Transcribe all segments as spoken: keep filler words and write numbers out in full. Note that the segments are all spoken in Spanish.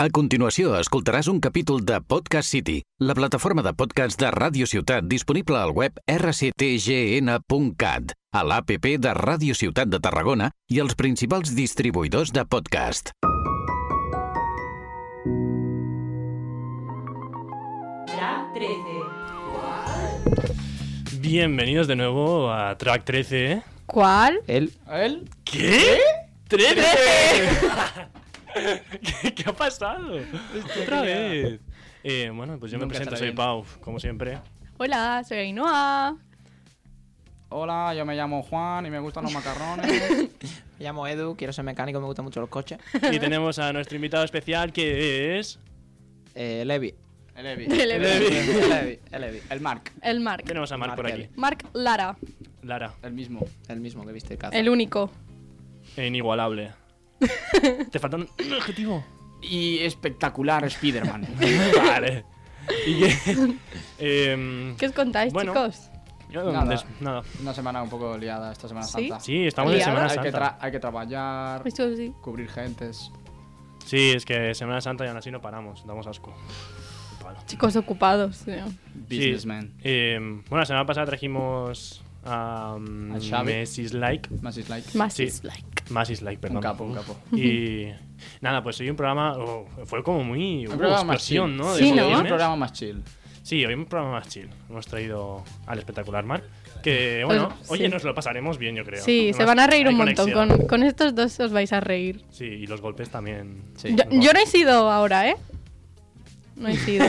A continuació, escoltaràs un capítol de Podcast City, la plataforma de podcast de Ràdio Ciutat disponible al web erre ce te ge ene punt cat, a l'A P P de Ràdio Ciutat de Tarragona i els principals distribuïdors de podcast. Track trece. Bienvenidos de nuevo a Track trece. ¿Cuál? ¿El? ¿El? ¿Qué? ¡trece! ¿Qué, ¿Qué ha pasado? Otra vez. Eh, bueno, pues yo me Nunca presento, estará soy bien. Pau, como siempre. Hola, soy Ainhoa. Hola, yo me llamo Juan y me gustan los macarrones. Me llamo Edu, quiero ser mecánico, me gustan mucho los coches. Y tenemos a nuestro invitado especial que es... Eh, Levi. El Evi. El Evi. El Levi. El Levi. El Marc. El Marc. Tenemos a Marc Marc por Evi. aquí. Marc Lara. Lara, El mismo. El mismo que viste el caza. El único. e inigualable. Te falta un un adjetivo. Y espectacular Spider-Man. Vale. ¿Y qué? Em, ¿Qué os contáis, Bueno. chicos? yo, Nada. des- nada. Una semana un poco liada esta Semana ¿Sí? Santa. Sí, estamos en ¿Liada? Semana Hay que, Santa. tra- hay que trabajar, Eso sí. cubrir gentes. Sí, es que Semana Santa y aún así no paramos, damos asco. Palo. Chicos ocupados. tío. Businessman. Eh, bueno, la semana pasada trajimos a um, A Xavi. Messi Like. Más is like. Más Sí. is like. Masis Like, perdón. Un capo, un capo. Y nada, pues hoy un programa. Oh, fue como muy. Un uh, programa más explosión, chill. ¿no? Sí, De ¿no? Un emociones. programa más chill. Sí, hoy un programa más chill. Hemos traído al espectacular Marc. Que bueno, Pues, oye, sí. nos lo pasaremos bien, yo creo. Sí, Además, se van a reír hay un montón. conexión. Con, con estos dos os vais a reír. Sí, y los golpes también. Sí. Yo, yo no he sido ahora, ¿eh? No he sido.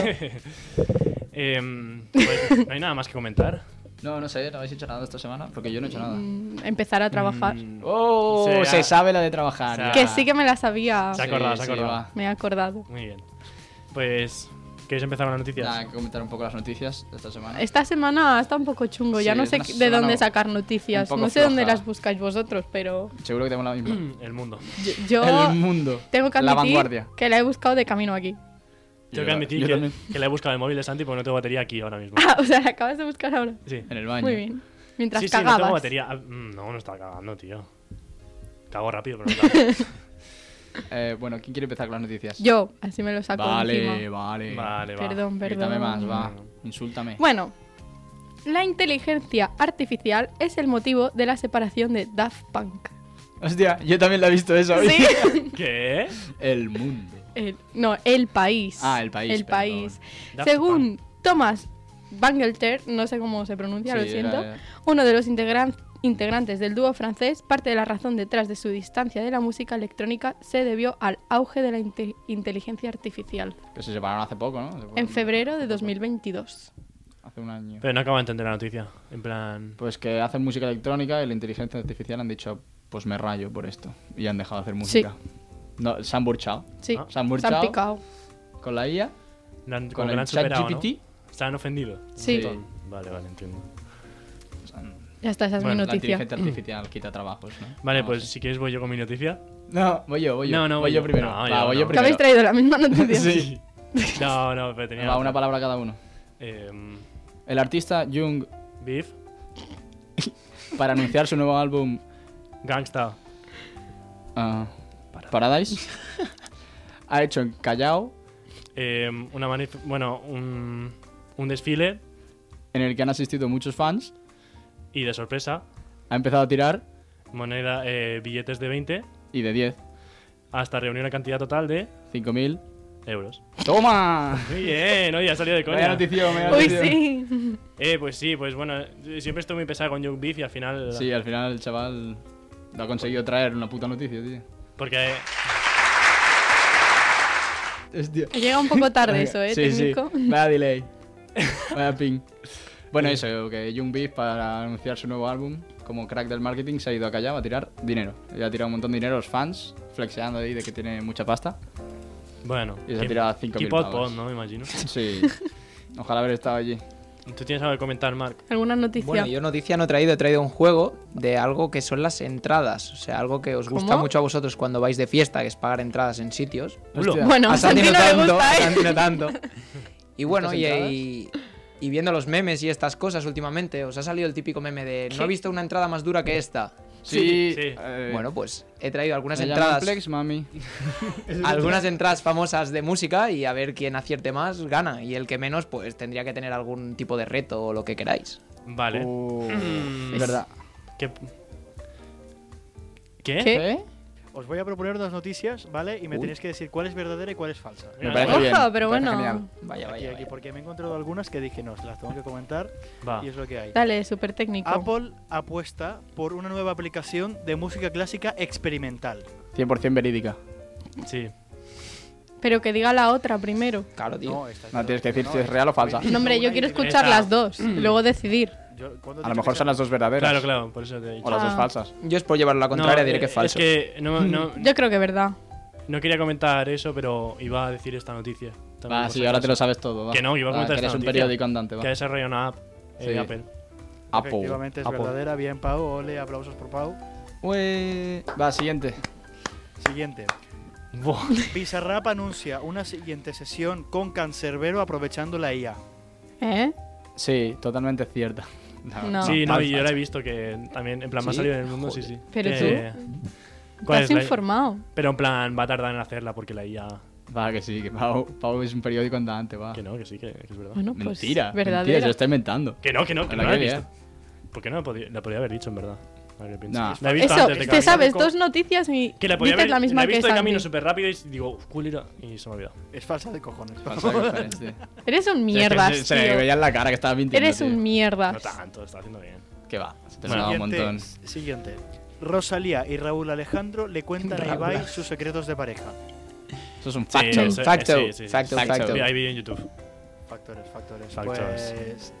Em, pues, no hay nada más que comentar. No, no sé, ¿no habéis hecho nada esta semana? Porque yo no he hecho nada. Mm, Empezar a trabajar. Mm, ¡Oh! Se ha- Se sabe la de trabajar. se ha- ya. Que sí que me la sabía. Se ha acordado, se ha sí, acordado. va. Me he acordado. Muy bien. Pues, ¿queréis empezar con las noticias? Nada, hay que comentar un poco las noticias de esta semana. Esta semana está un poco chungo. Ya Sí, no es sé una de semana dónde un sacar noticias. poco No sé dónde floja. las buscáis vosotros, pero Seguro que tenemos la misma. El mundo. yo, yo El mundo. tengo que La admitir vanguardia. que la he buscado de camino aquí. Tengo Yo- que admitir yo que, también. que le he buscado el móvil de Santi porque no tengo batería aquí ahora mismo. Ah, o sea, la acabas de buscar ahora. Sí. En el baño. Muy bien. Mientras Sí, sí, no cagabas. tengo batería. Ah, mm, No, no estaba cagando, tío. Cago rápido, pero no cago. Eh, bueno, ¿quién quiere empezar con las noticias? Yo, así me lo saco Vale, encima. vale. Vale, va. Perdón, perdón. Grítame más, va. Bueno. Insúltame. Bueno, la inteligencia artificial es el motivo de la separación de Daft Punk. Hostia, yo también la he visto eso. hoy. Sí. ¿Qué? El mundo. El- no, el país. Ah, el país, El perdón. país. Daft Según Thomas Bangalter, no sé cómo se pronuncia, lo Sí, siento, era- uno de los integran- integrantes del dúo francés, parte de la razón detrás de su distancia de la música electrónica se debió al auge de la inte- inteligencia artificial. Que se separaron hace poco, ¿no? Se fueron- En febrero de dos mil veintidós. Hace un año. Pero no acabo de entender la noticia. En plan. Pues que hacen música electrónica y la inteligencia artificial han dicho, pues me rayo por esto. Y han dejado de hacer Sí. música. No, se han burchado. Sí, Ah. Se han se burchado han picado. con la I A, la han- como con que la el han chat superado, G P T. ¿no? ¿Se han ofendido? Sí. Sí. Vale, vale, entiendo. Pues han- Ya está, esa es Bueno, mi La noticia. inteligencia artificial quita trabajos, ¿no? Vale, No pues sé. si quieres voy yo con mi noticia. No, voy yo, voy yo. No, no, voy voy yo yo. primero. No, Va, yo voy no. yo ¿Que primero. habéis traído la misma noticia? Sí. No, no, pero tenía. Va, una otra. palabra cada uno. Em, El artista Jung, Beef, para anunciar su nuevo álbum Gangsta. ah, Paradise, ha hecho en Callao, Em, una manif- bueno, un, un desfile en el que han asistido muchos fans. y de sorpresa, Ha empezado a tirar moneda, eh, billetes de veinte y de diez, hasta reunir una cantidad total de cinco mil. euros. ¡Toma! Muy bien, oye, ha salido de Vaya coña. notición, vaya Uy, notición. sí. Eh, pues sí, pues bueno, eh, siempre estoy muy pesado con Young Beef y al final. Sí, al final el chaval lo ha conseguido traer una puta noticia, tío. Porque. Hostia. Llega un poco tarde eso, ¿eh, Sí, técnico? sí. Vaya delay. Vaya ping. Bueno, eso, que Young Beef para anunciar su nuevo álbum, como crack del marketing, se ha ido a Callao a tirar dinero. Y ha tirado un montón de dinero a los fans, flexeando ahí de que tiene mucha pasta. Bueno, Y se ha keep- tirado cinco mil keep out pavos. pod, ¿no? Me imagino. Sí. Ojalá haber estado allí. ¿Tú tienes algo que comentar, Marc? ¿Alguna noticia? Bueno, yo noticia no he traído, he traído un juego de algo que son las entradas. O sea, algo que os gusta ¿Cómo? mucho a vosotros cuando vais de fiesta, que es pagar entradas en sitios. Hostia. Bueno, A a Santi Santi no no le tanto, gusta, a ¿eh? Santi no tanto. Y bueno, ¿Estas y, entradas? y, y viendo los memes y estas cosas últimamente, os ha salido el típico meme de ¿Qué? no he visto una entrada más dura que esta. Sí, Sí. eh, Bueno, pues he traído algunas me llaman entradas. Plex, mami. Algunas entradas famosas de música y a ver quién acierte más gana. Y el que menos, pues tendría que tener algún tipo de reto o lo que queráis. Vale. Uh, Mm, es verdad. ¿Qué? ¿Qué? ¿Qué? ¿Eh? Os voy a proponer dos noticias, ¿vale? Y me Uy. tenéis que decir cuál es verdadera y cuál es falsa. Me Venga, parece va. bien. Ojo, pero me parece bueno. genial. Vaya, Aquí, vaya, aquí, vaya. porque me he encontrado algunas que dije, no, las tengo que comentar Va. y es lo que hay. Dale, súper técnico. Apple apuesta por una nueva aplicación de música clásica experimental. cien por ciento verídica. Sí. Pero que diga la otra primero. Claro, tío. No, esta No, tienes que decir no, si es real o falsa. veis No, hombre, una yo y quiero dices- escuchar Esa. las dos y luego decidir. Yo- ¿cuándo he A lo dicho mejor que son sea? las dos verdaderas. Claro, claro, por eso te he dicho. O las dos Ah. falsas. Yo es por llevar la contraria, No, diré que eh, es falso. Es que no, no, Yo creo que verdad. no quería comentar eso, pero iba a decir esta noticia. También, Va, por sí, si ahora acaso. te lo sabes todo. Va. Que no, que iba a Va, comentar que esta eres un noticia. periódico andante, Que ha va. desarrollado una app eh, Sí. Apple. Apple. Efectivamente es Apple. verdadera. Bien, Pau. Ole, aplausos por Pau. Ue- Va, siguiente. Siguiente. Buah. Bizarrap anuncia una siguiente sesión con Cancerbero aprovechando la I A. ¿Eh? Sí, totalmente cierta. No. Sí, no, falsa, y yo la he falsa. visto que también, en plan, me ha ¿Sí? salido en el mundo, sí, Joder. sí. Pero Que- tú ¿Cuál estás es la- informado. Pero en plan, va a tardar en hacerla porque la I A. Va, que sí, que Pau, Pau es un periódico andante, va. Que no, que sí, que, que es verdad. Bueno, pues Mentira, mentira, verdadera. se lo está inventando. Que no, que no, que La no la he que visto. lié. ¿Por qué no la podía, la podría haber dicho, en verdad? A ver qué piensas. Nah. La he visto Eso, antes de te camino. sabes dos noticias y Que la podía dices haber, la misma la he que visto de camino Santi. súper rápido y digo, ¿cuál era? Y se me ha olvidado. Es falsa de cojones. Falsa que diferente. Eres un Se- mierdas, se, se le tío. veía en la cara que estaba mintiendo. Eres tío. un No mierdas. tanto, está haciendo bien. Que va, se te Bueno. sonaba un Siguiente, montón. siguiente. Rosalía y Raúl Alejandro le cuentan a Ibai sus secretos de pareja. Eso es un Sí, facto. eso- Facto, sí, sí, sí. facto, Facto. facto. Sí, hay vídeo en YouTube. Factores, factores. Factores. Pues.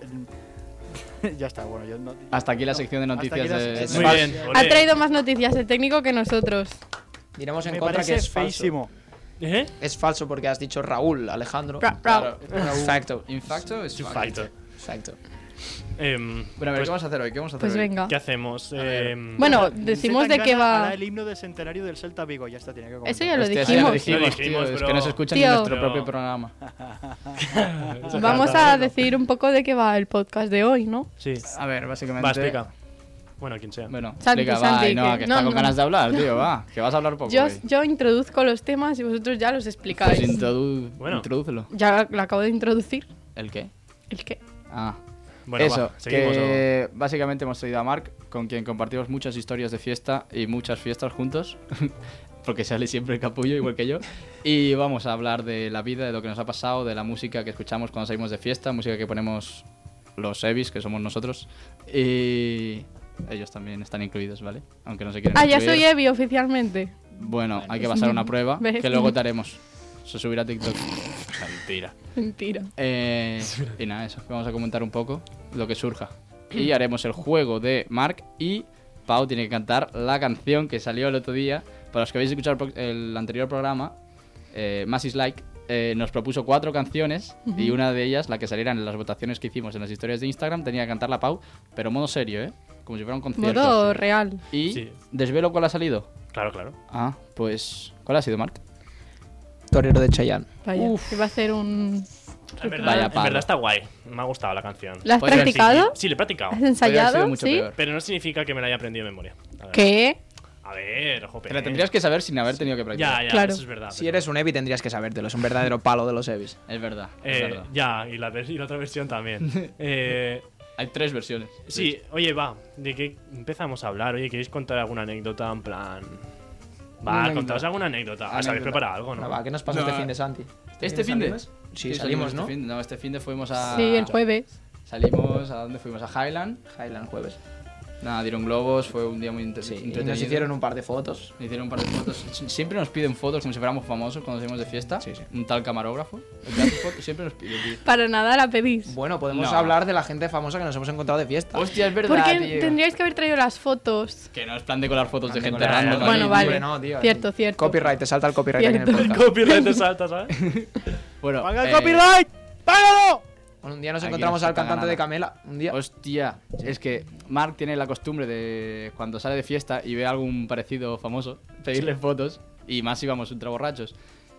ya está, bueno, yo no. Hasta aquí la sección de Hasta noticias aquí la de... sección Muy de- bien. Ha olé. traído más noticias el técnico que nosotros. Diremos en Me contra parece que es falso. feísimo. ¿Eh? Es falso porque has dicho Raúl, Alejandro. Ra- ra- Claro. Facto. Infacto es Facto. Facto. Em, Bueno, a ver, pues, ¿qué vamos a hacer hoy? ¿Qué vamos a hacer Pues hoy? venga. ¿Qué hacemos? ver. Em, Bueno, El decimos de Zetangana qué va. hará el himno del centenario del Celta Vigo, ya está, tiene que comentar. Eso ya lo Hostia, eso ya dijimos. lo dijimos, Lo tío, dijimos, es pero- que no se escucha Tío. ni nuestro Pero- propio programa. Vamos Claro, a no. decir un poco de qué va el podcast de hoy, ¿no? Sí. A ver, básicamente... Va, explica. Bueno, quien sea. Bueno, Santi, explica, va, Santi, y no, que- que no, está con no. ganas de hablar, tío, va. Que vas a hablar poco Yo, hoy. yo introduzco los temas y vosotros ya los Pues explicáis. introdu Bueno. introdúcelo. Ya lo acabo de introducir. ¿El qué? ¿El qué? Ah, Bueno, eso, va, seguimos. que básicamente hemos traído a Marc, con quien compartimos muchas historias de fiesta y muchas fiestas juntos, porque sale siempre el capullo, igual que yo. Y vamos a hablar de la vida, de lo que nos ha pasado, de la música que escuchamos cuando salimos de fiesta, música que ponemos los Evis, que somos nosotros. Y ellos también están incluidos, ¿vale? Aunque no se quieran Ah, ya incluir. soy Evi oficialmente. Bueno, hay que pasar una prueba, ¿Ves? que luego te haremos. Se subirá a TikTok. Mentira. Mentira. Eh, y nada, eso. Vamos a comentar un poco lo que surja. Y haremos el juego de Marc y Pau tiene que cantar la canción que salió el otro día. Para los que habéis escuchado el, pro- el anterior programa, eh, Mass is Like eh, nos propuso cuatro canciones y una de ellas, la que saliera en las votaciones que hicimos en las historias de Instagram, tenía que cantarla Pau, pero modo serio, ¿eh? Como si fuera un concierto. Modo real. Y Sí. desvelo cuál ha salido. Claro, claro. Ah, pues ¿cuál ha sido, Marc? Torero de Chayanne. Vaya, que va a ser un... En verdad, Vaya en palo. verdad está guay. Me ha gustado la canción. ¿La has Podría ser, practicado? Sí, lo he practicado. ¿Has Podría haber sido ensayado? mucho ¿Sí? peor. Pero no significa que me la haya aprendido de memoria. A ver. ¿Qué? A ver, jope. Te la tendrías que saber sin haber tenido que practicar. Ya, ya, Claro. eso es verdad. Si pero- eres un Evi tendrías que sabértelo, es un verdadero palo de los Evis. Es verdad, es Eh, verdad. ya, y la, vers- y la otra versión también. eh, Hay tres versiones. sí, oye, va. ¿De qué empezamos a hablar? Oye, ¿queréis contar alguna anécdota en plan...? Una Va, anécdota. contaos alguna anécdota. ¿Sabéis Anécdota. preparar algo, no? Bueno, va, ¿qué nos pasó No. este fin de Santi? ¿Este fin de? salimos? Sí, salimos, ¿no? Este fin, no, este fin de fuimos a... Sí, el jueves. Salimos, ¿a dónde fuimos? A Highland. Highland jueves. Nada, dieron globos, fue un día muy inter- Sí, y entretenido. nos hicieron un par de fotos. Nos hicieron un par de fotos. Sie- Siempre nos piden fotos como si fuéramos famosos cuando salimos de fiesta. Sí, sí. Un tal camarógrafo. El que hace fotos siempre nos pide, tío. Para nada la pedís. Bueno, podemos No. hablar de la gente famosa que nos hemos encontrado de fiesta. Hostia, es verdad, ¿Por qué tío. tendríais que haber traído las fotos? Que no es plan de colar fotos de Plan de gente colar- random. Bueno, aquí. vale. hombre, no, tío. Cierto, cierto. Copyright, te salta el copyright aquí en el Cierto. podcast. Copyright te salta, ¿sabes? Bueno, ¡Paga el eh, copyright! ¡Págalo! Bueno, un día nos Aquí encontramos no se al paga cantante nada. de Camela. Un día. Hostia, es que Mark tiene la costumbre de cuando sale de fiesta y ve a algún parecido famoso, pedirle fotos y más si vamos ultra borrachos.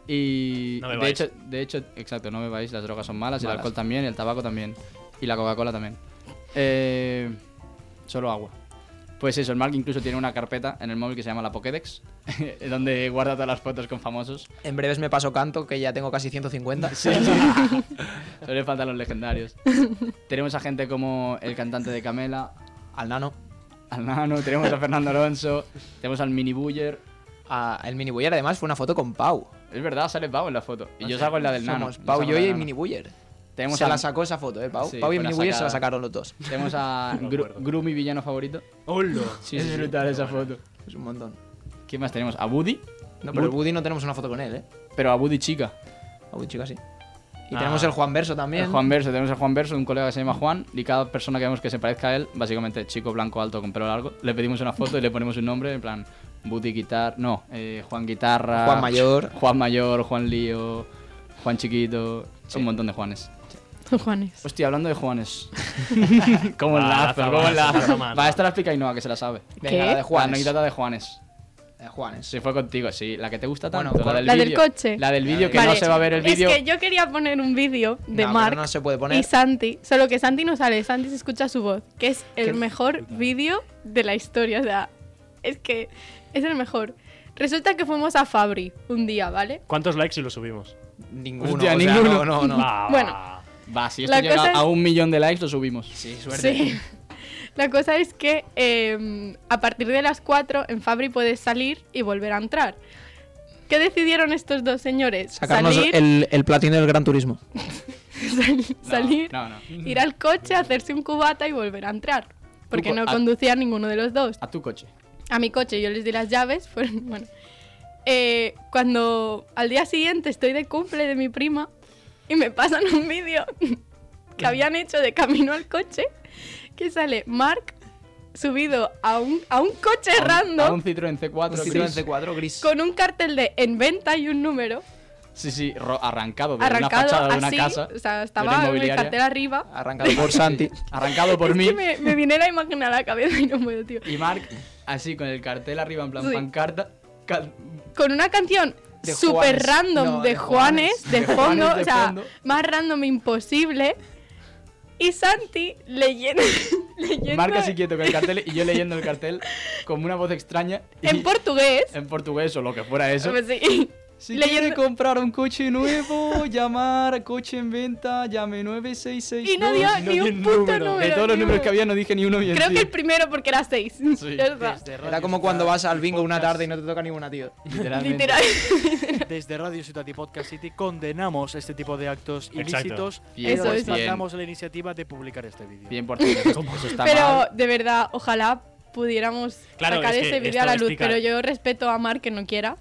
Y No de bebáis. hecho, de hecho, exacto, no bebáis, las drogas son malas, y el Malas. alcohol también, y el tabaco también, y la Coca-Cola también. Eh, solo agua. Pues eso, el Mark incluso tiene una carpeta en el móvil que se llama la Pokédex, donde guarda todas las fotos con famosos. En breves me paso canto, que ya tengo casi ciento cincuenta. Sí, sí. Solo le faltan los legendarios. Tenemos a gente como el cantante de Camela, Al Nano. al Nano, tenemos a Fernando Alonso, tenemos al Mini Buller. A el Mini Buller, además, fue una foto con Pau. Es verdad, sale Pau en la foto. Y yo salgo en la del Nano. Somos Pau, salgo yo en la y del el Nano. Mini Buller. Tenemos Se a- la sacó esa foto, ¿eh? Pau, Sí, Pau y fue Mini una Buller se la sacada. sacaron los dos. Tenemos a No me Gru, acuerdo. Gru, mi villano favorito. ¡Hola! Sí, es brutal esa foto. Es un montón. ¿Quién más tenemos? A Woody, No, pero el Woody- Woody no tenemos una foto con él, ¿eh? pero a Woody chica. A Woody chica sí. Y Ah. tenemos el Juan Verso también. El Juan Verso, tenemos a Juan Verso, un colega que se llama Juan, y cada persona que vemos que se parezca a él, básicamente chico blanco alto con pelo largo, le pedimos una foto y le ponemos un nombre, en plan, Woody Guitar, no, eh, Juan Guitarra, Juan Mayor. Juan Mayor, Juan Lío, Juan Chiquito, Sí. un montón de Juanes. Juanes. Hostia, hablando de Juanes. ¿Cómo Va, enlazo? lanza ¿Cómo más, enlazo? lanza más, Va, va. esta la explica Ainhoa, que se la sabe. Venga, ¿Qué? la de La Juanes. anécdota de Juanes. De Juanes. Sí, fue contigo, sí. La que te gusta tanto, Bueno, la del la del vídeo. coche. La del vídeo que Vale, no se va a ver el vídeo. Es que yo quería poner un vídeo de No, pero Mark no se puede poner. y Santi, solo que Santi no sale, Santi se escucha su voz, que es el ¿Qué? mejor vídeo de la historia, o sea, es que es el mejor. Resulta que fuimos a Fabri un día, ¿vale? ¿Cuántos likes si lo subimos? Ninguno. Hostia, o sea, ninguno. No, no, no. Va, Bueno. va. Va, si esto La llega cosa es- a un millón de likes, lo subimos. Sí, suerte. Sí. La cosa es que eh, a partir de las cuatro en Fabri puedes salir y volver a entrar. ¿Qué decidieron estos dos señores? Sacarnos salir, el, el platino del Gran Turismo. sal- No, salir, No, no. ir al coche, hacerse un cubata y volver a entrar. Porque co- no a- conducía ninguno de los dos. A tu coche. A mi coche, yo les di las llaves. Fueron, bueno. Eh, cuando al día siguiente estoy de cumple de mi prima y me pasan un vídeo que habían hecho de camino al coche, que sale Mark subido a un, a un coche A un- random A un Citroën C cuatro. Un Citroën gris. C cuatro gris. con un cartel de en venta y un número Sí, sí, ro- arrancado de una arrancado fachada de una así. casa. O sea, de estaba una el inmobiliaria. cartel arriba. Arrancado por Santi. Arrancado por Es mí. que me, me viene la imagen a la cabeza y no puedo, tío. Y Mark, así con el cartel arriba en plan Sí. pancarta. cal- Con una canción De súper Juanes. random No, de, de Juanes, Juanes. de De fondo, Juanes de o sea, fondo. más random imposible. Y Santi leyendo, leyendo Mark así quieto con el cartel y yo leyendo el cartel con una voz extraña. y- en portugués. en portugués o lo que fuera eso. Pues sí. Si leyendo- quiere comprar un coche nuevo, llamar coche en venta, llame nueve seis seis dos. Y no dio ni un puto número. De todos los ni números uno. que había no dije ni uno bien. Creo tío. que el primero porque era seis. Sí. Ya está. Era como cuando vas al bingo una tarde y no te toca ninguna, tío. Literalmente. Literal. Desde Radio Ciudad y Podcast City condenamos este tipo de actos Exacto. ilícitos y Bien, Eso es. respaldamos la iniciativa de publicar este vídeo. Bien por ti. Eso, eso está Pero mal. de verdad, ojalá pudiéramos Claro, sacar es que ese vídeo esto a la de luz. explicar- Pero yo respeto a Mark que no quiera.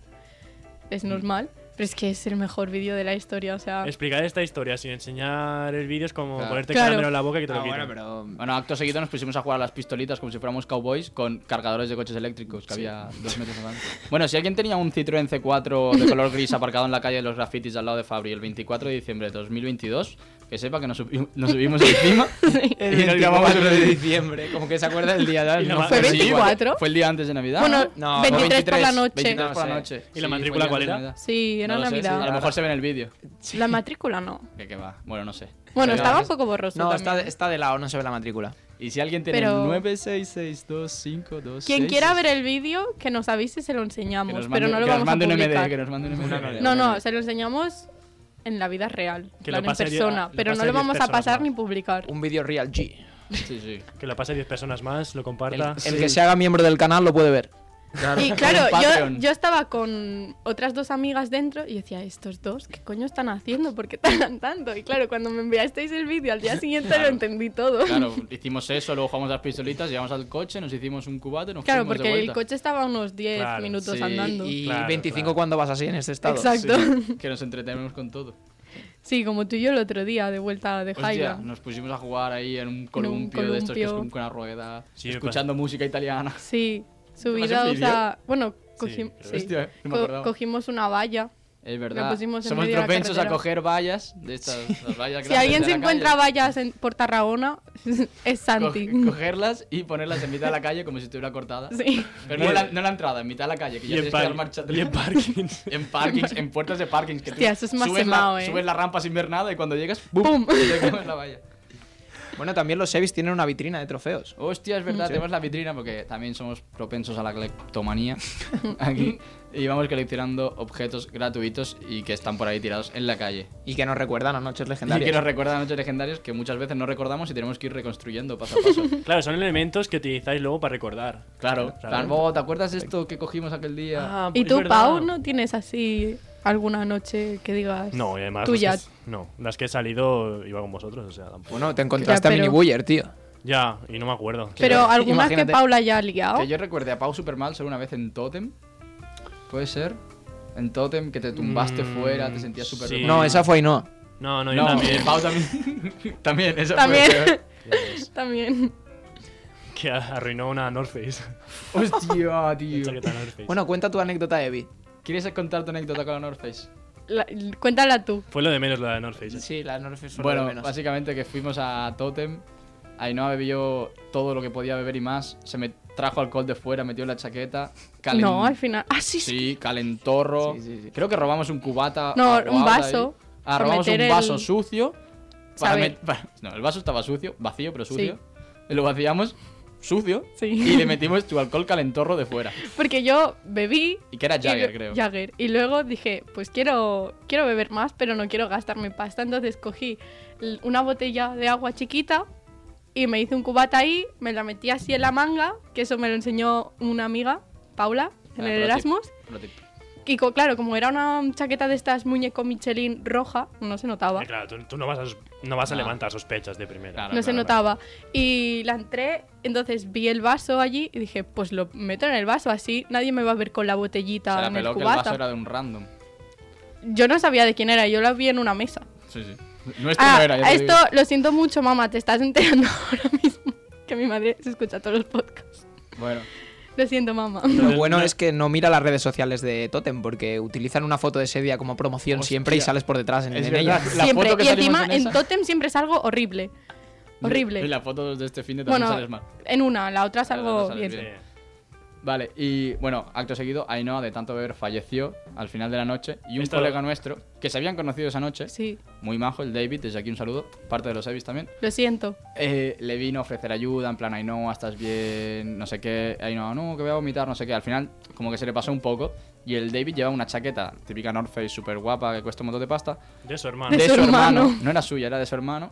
Es normal. Pero es que es el mejor vídeo de la historia. O sea, Explicar esta historia sin enseñar el vídeo es como Claro. ponerte Claro. caramelo en la boca y que te lo Ah, quiten. bueno, pero. Bueno, acto seguido nos pusimos a jugar a las pistolitas como si fuéramos cowboys con cargadores de coches eléctricos que había dos metros adelante. Bueno, si alguien tenía un Citroën C cuatro de color gris aparcado en la calle de los grafitis al lado de Fabri el veinticuatro de diciembre de dos mil veintidós, que sepa que nos, subi- nos subimos encima El y nos llamamos veinticuatro de diciembre, como que se acuerda del día de Y la no ma- ¿Fue Sí, veinticuatro? Fue el día antes de Navidad. bueno, No, veintitrés por la veintitrés, noche. veintitrés por la No sé. noche. ¿Y la Sí, matrícula fue el cuál día era? antes de Navidad. Sí, era No lo sé, sí, Navidad. a lo mejor se ve en el vídeo. La matrícula no. Que, que va. Bueno, no sé. Bueno, Pero- estaba un poco borroso. No, está también. de, está de lado, no se ve la matrícula. Y si alguien tiene Pero- el nueve seis seis dos cinco dos Quien seis, quiera ver el vídeo, que nos avise y se lo que enseñamos. nos pero mande- no lo que nos vamos a mande un M D, publicar. que nos mande un M D. No, no, se lo enseñamos en la vida real, Que plan, lo en pase die- persona, lo pero pase no lo diez vamos a personas pasar más. ni publicar. Un vídeo Real G. Sí, sí. Que lo pase diez personas más, lo El, comparta. el que se haga miembro del canal lo puede ver. Y claro, Con yo, Patreon. yo estaba con otras dos amigas dentro y decía, estos dos, ¿qué coño están haciendo? ¿Por qué tardan tanto? Y claro, cuando me enviasteis el vídeo al día siguiente lo Claro. entendí todo. Claro, hicimos eso, luego jugamos a las pistolitas, llegamos al coche, nos hicimos un cubate y nos Claro, fuimos de porque el vuelta. coche estaba a unos diez Claro, minutos sí, andando. Y Claro, veinticinco claro. cuando vas así en este estado. Exacto. Sí, que nos entretenemos con todo. Sí, como tú y yo el otro día, de vuelta de Hostia, Jaira. nos pusimos a jugar ahí en un columpio, de estos que es columpio. con una rueda, Sí, escuchando música italiana. Sí, pasó un subidos vídeo? a... Bueno, Sí, cogim- creo. sí. Hostia, no me Co- acordaba. cogimos una valla. Es verdad, pusimos en somos medio de la propensos a carretera. coger vallas de estas las vallas Si grandes alguien de se la encuentra calle, vallas en, por Tarragona, es Santi. co- cogerlas y ponerlas en mitad de la calle como si estuviera cortada. Sí. Pero no la, no la entrada, en mitad de la calle, que Y ya en, tienes que dar par- marcha y en parkings. en parkings, en puertas de parkings. Que tú Hostia, eso es más subes, semao, la, eh. subes la rampa sin ver nada y cuando llegas, ¡bum! ¡Pum! Y te comes la valla. Bueno, también los Sevis tienen una vitrina de trofeos. Hostia, es verdad, tenemos la vitrina porque también somos propensos a la cleptomanía aquí. Y vamos coleccionando objetos gratuitos y que están por ahí tirados en la calle. Y que nos recuerdan a noches Y legendarias. que nos recuerdan a noches legendarias que muchas veces no recordamos y tenemos que ir reconstruyendo paso a paso. Claro, son elementos que utilizáis luego para recordar. Claro, Claro. plan, "Oh, ¿te acuerdas de esto que cogimos aquel día? Ah, ¿Y es tú, verdad. Pau, no tienes así alguna noche que digas No, y además tuya? las que, no, las que he salido iba con vosotros, o sea, tampoco. Bueno, te encontraste Ya, a Mini pero- Buller, tío. Ya, y no me acuerdo. Pero Claro, alguna imagínate. que Paula ya ha liado. Que yo recuerde a Pau super mal solo una vez en Totem. ¿Puede ser? En Totem que te tumbaste Mm, fuera, te sentías súper... sí. No, esa fue Ainhoa. No, no, yo No, también. Pau también. también, eso También. fue peor. Ya ves, También. que arruinó una North Face. Hostia, tío. Chaqueta North Face. Bueno, cuenta tu anécdota, Evi. ¿Quieres contar tu anécdota con la North Face? La- cuéntala tú. Fue lo de menos la de North Face. Sí, la North Face fue Bueno, lo de menos. básicamente que fuimos a Totem. Ainhoa bebió todo lo que podía beber y más. Se me trajo alcohol de fuera, metió en la chaqueta. calen- No, al final. Ah, sí, sí. Sí, calentorro. Sí, sí, sí. Creo que robamos un cubata. No, aguado un de ahí. vaso. Ah, para robamos un meter vaso el- sucio. Para Sabe. met- para- No, el vaso estaba sucio, vacío, pero sucio. Y lo vaciamos sucio. Sí. Y le metimos tu alcohol calentorro de fuera. Porque yo bebí. Y que era y Jagger, lo- creo. Jagger. Y luego dije, pues quiero, quiero beber más, pero no quiero gastarme pasta. Entonces cogí l- una botella de agua chiquita y me hice un cubata ahí, me la metí así en la manga, que eso me lo enseñó una amiga, Paula, en Ah, el pro tip, Erasmus. pro tip. Y co- claro, como era una chaqueta de estas muñeco Michelin roja, no se notaba. Eh, claro, tú, tú no vas a, no vas a No. levantar sospechas de primera. Claro. No se notaba. Y la entré, entonces vi el vaso allí y dije, pues lo meto en el vaso, así nadie me va a ver con la botellita Se la en el peló que el cubata. vaso era de un random. Yo no sabía de quién era, yo la vi en una mesa. Sí, sí. Nuestro Ah, no era, ya te esto digo. lo siento mucho, mamá, te estás enterando ahora mismo que mi madre se escucha todos los podcasts. Bueno, Lo siento, mamá. Lo No, bueno no. es que no mira las redes sociales de Totem porque utilizan una foto de ese día como promoción Hostia. siempre y sales por detrás en, es en verdad. ella. La Siempre. foto que Y salimos encima en en, esa- Totem siempre es algo horrible. Horrible. Y la foto de este fin de también Bueno, sales mal. en una, la otra La otra salgo sale bien. Sí. bien. Vale, y bueno, acto seguido, Ainhoa, de tanto beber, falleció al final de la noche. Y un Esto- colega nuestro, que se habían conocido esa noche, Sí, muy majo, el David, desde aquí un saludo, parte de los Evis también, lo siento. eh, le vino a ofrecer ayuda, en plan, Ainhoa, estás bien, no sé qué. Ainhoa, no, que voy a vomitar, no sé qué. Al final, como que se le pasó un poco. Y el David lleva una chaqueta típica North Face, súper guapa, que cuesta un montón de pasta. De su hermano. De su hermano. No era suya, era de su hermano.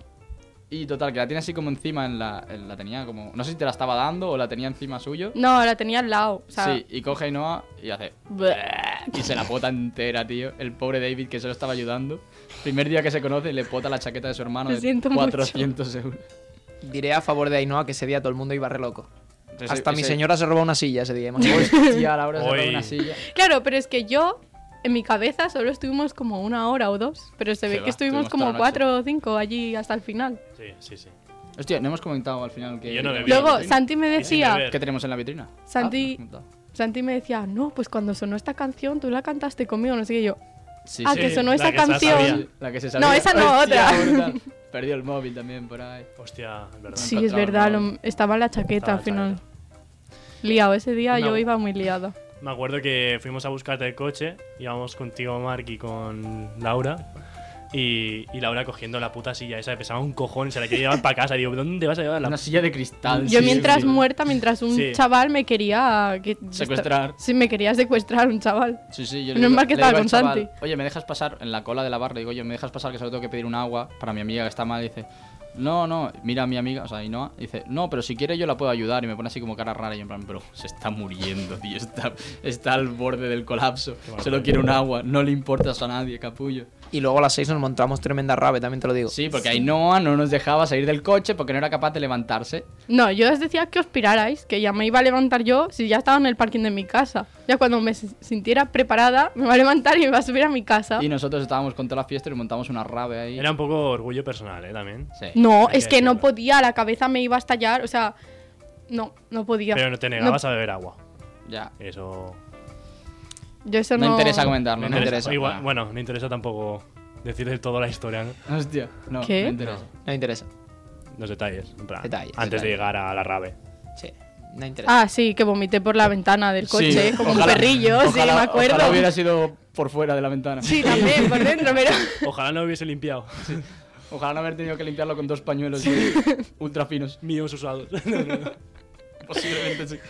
Y total, que la tiene así como encima en la, en la tenía como... No sé si te la estaba dando o la tenía encima suyo. No, la tenía al lado. O sea, Sí, y coge a Ainhoa y hace... bleh. Y se la pota entera, tío. El pobre David que se lo estaba ayudando. Primer día que se conoce, le pota la chaqueta de su hermano Lo de siento mucho. cuatrocientos euros. Diré a favor de Ainhoa que ese día todo el mundo iba re loco. Ese- Hasta mi ese- señora se robó una silla ese día, imagínate. Hostia, a la hora de Uy. cerrar una silla. Claro, pero es que yo, en mi cabeza, solo estuvimos como una hora o dos. Pero se Que ve va, que estuvimos estuvimos toda como la cuatro o cinco allí hasta el final. Sí, sí, sí. Hostia, no hemos comentado al final que... Yo no bebí. Luego, sí. Santi me Y sin decía, beber. ¿Qué tenemos en la vitrina? Santi, Ah, no hemos comentado. Santi me decía, no, pues cuando sonó esta canción, tú la cantaste conmigo, no sé qué yo. Sí, ah, sí. que sonó la esa que se canción. sabía. La que se sabía. No, esa no, Hostia, otra. brutal. Perdió el móvil también por ahí. Hostia, es verdad. Sí, es encontraba verdad, el lo- móvil. estaba en la chaqueta Estaba al en final. chaqueta. Liado, ese día No. yo iba muy liada. Me acuerdo que fuimos a buscarte el coche, íbamos contigo, Mark, y con Laura. Y, y Laura cogiendo la puta silla esa, pesaba un cojón y se la quería llevar para casa. Digo, ¿dónde vas a llevar la Una silla de cristal. Yo sí, mientras sí. muerta, mientras un Sí. chaval me quería... que- Secuestrar. Sí, me quería secuestrar un chaval. Sí, sí, yo Menos digo- mal que le estaba digo al con chaval, Santi. Oye, ¿me dejas pasar en la cola de la barra? Digo, oye, ¿me dejas pasar que solo tengo que pedir un agua para mi amiga que está mal? Y dice, no, no, mira a mi amiga, o sea, Ainhoa, y dice, no, pero si quiere yo la puedo ayudar. Y me pone así como cara rara y en plan, bro, se está muriendo, tío, está, está al borde del colapso. Qué Solo mal. quiere un agua, no le importas a nadie, capullo. Y luego a las seis nos montamos tremenda rave, también te lo digo. Sí, porque Ainhoa no nos dejaba salir del coche porque no era capaz de levantarse. No, yo os decía que os pirarais, que ya me iba a levantar yo si ya estaba en el parking de mi casa. Ya cuando me s- sintiera preparada, me iba a levantar y me iba a subir a mi casa. Y nosotros estábamos con toda la fiesta y montamos una rave ahí. Era un poco orgullo personal, ¿eh? También. Sí. No, Hay es que que no decirlo. podía, la cabeza me iba a estallar, o sea, no, no podía. Pero no te negabas a beber agua. Ya. Eso. Yo eso No, no... interesa comentarlo, No no interesa. interesa. Igual- Ah. bueno, no interesa tampoco decir del todo la historia, ¿no? Hostia, no, ¿Qué? no interesa. No me interesa. Los detalles. En plan, Detalles, antes de detalles. llegar a la rave. Sí, no interesa. Ah, sí, que vomité por la ventana del coche, Sí, como ojalá- un perrillo, sí, ojalá- me acuerdo. Ojalá hubiera sido por fuera de la ventana. Sí, también, por dentro, pero... Ojalá no hubiese limpiado. Ojalá no haber tenido que limpiarlo con dos pañuelos ultra finos. Míos usados. Posiblemente sí.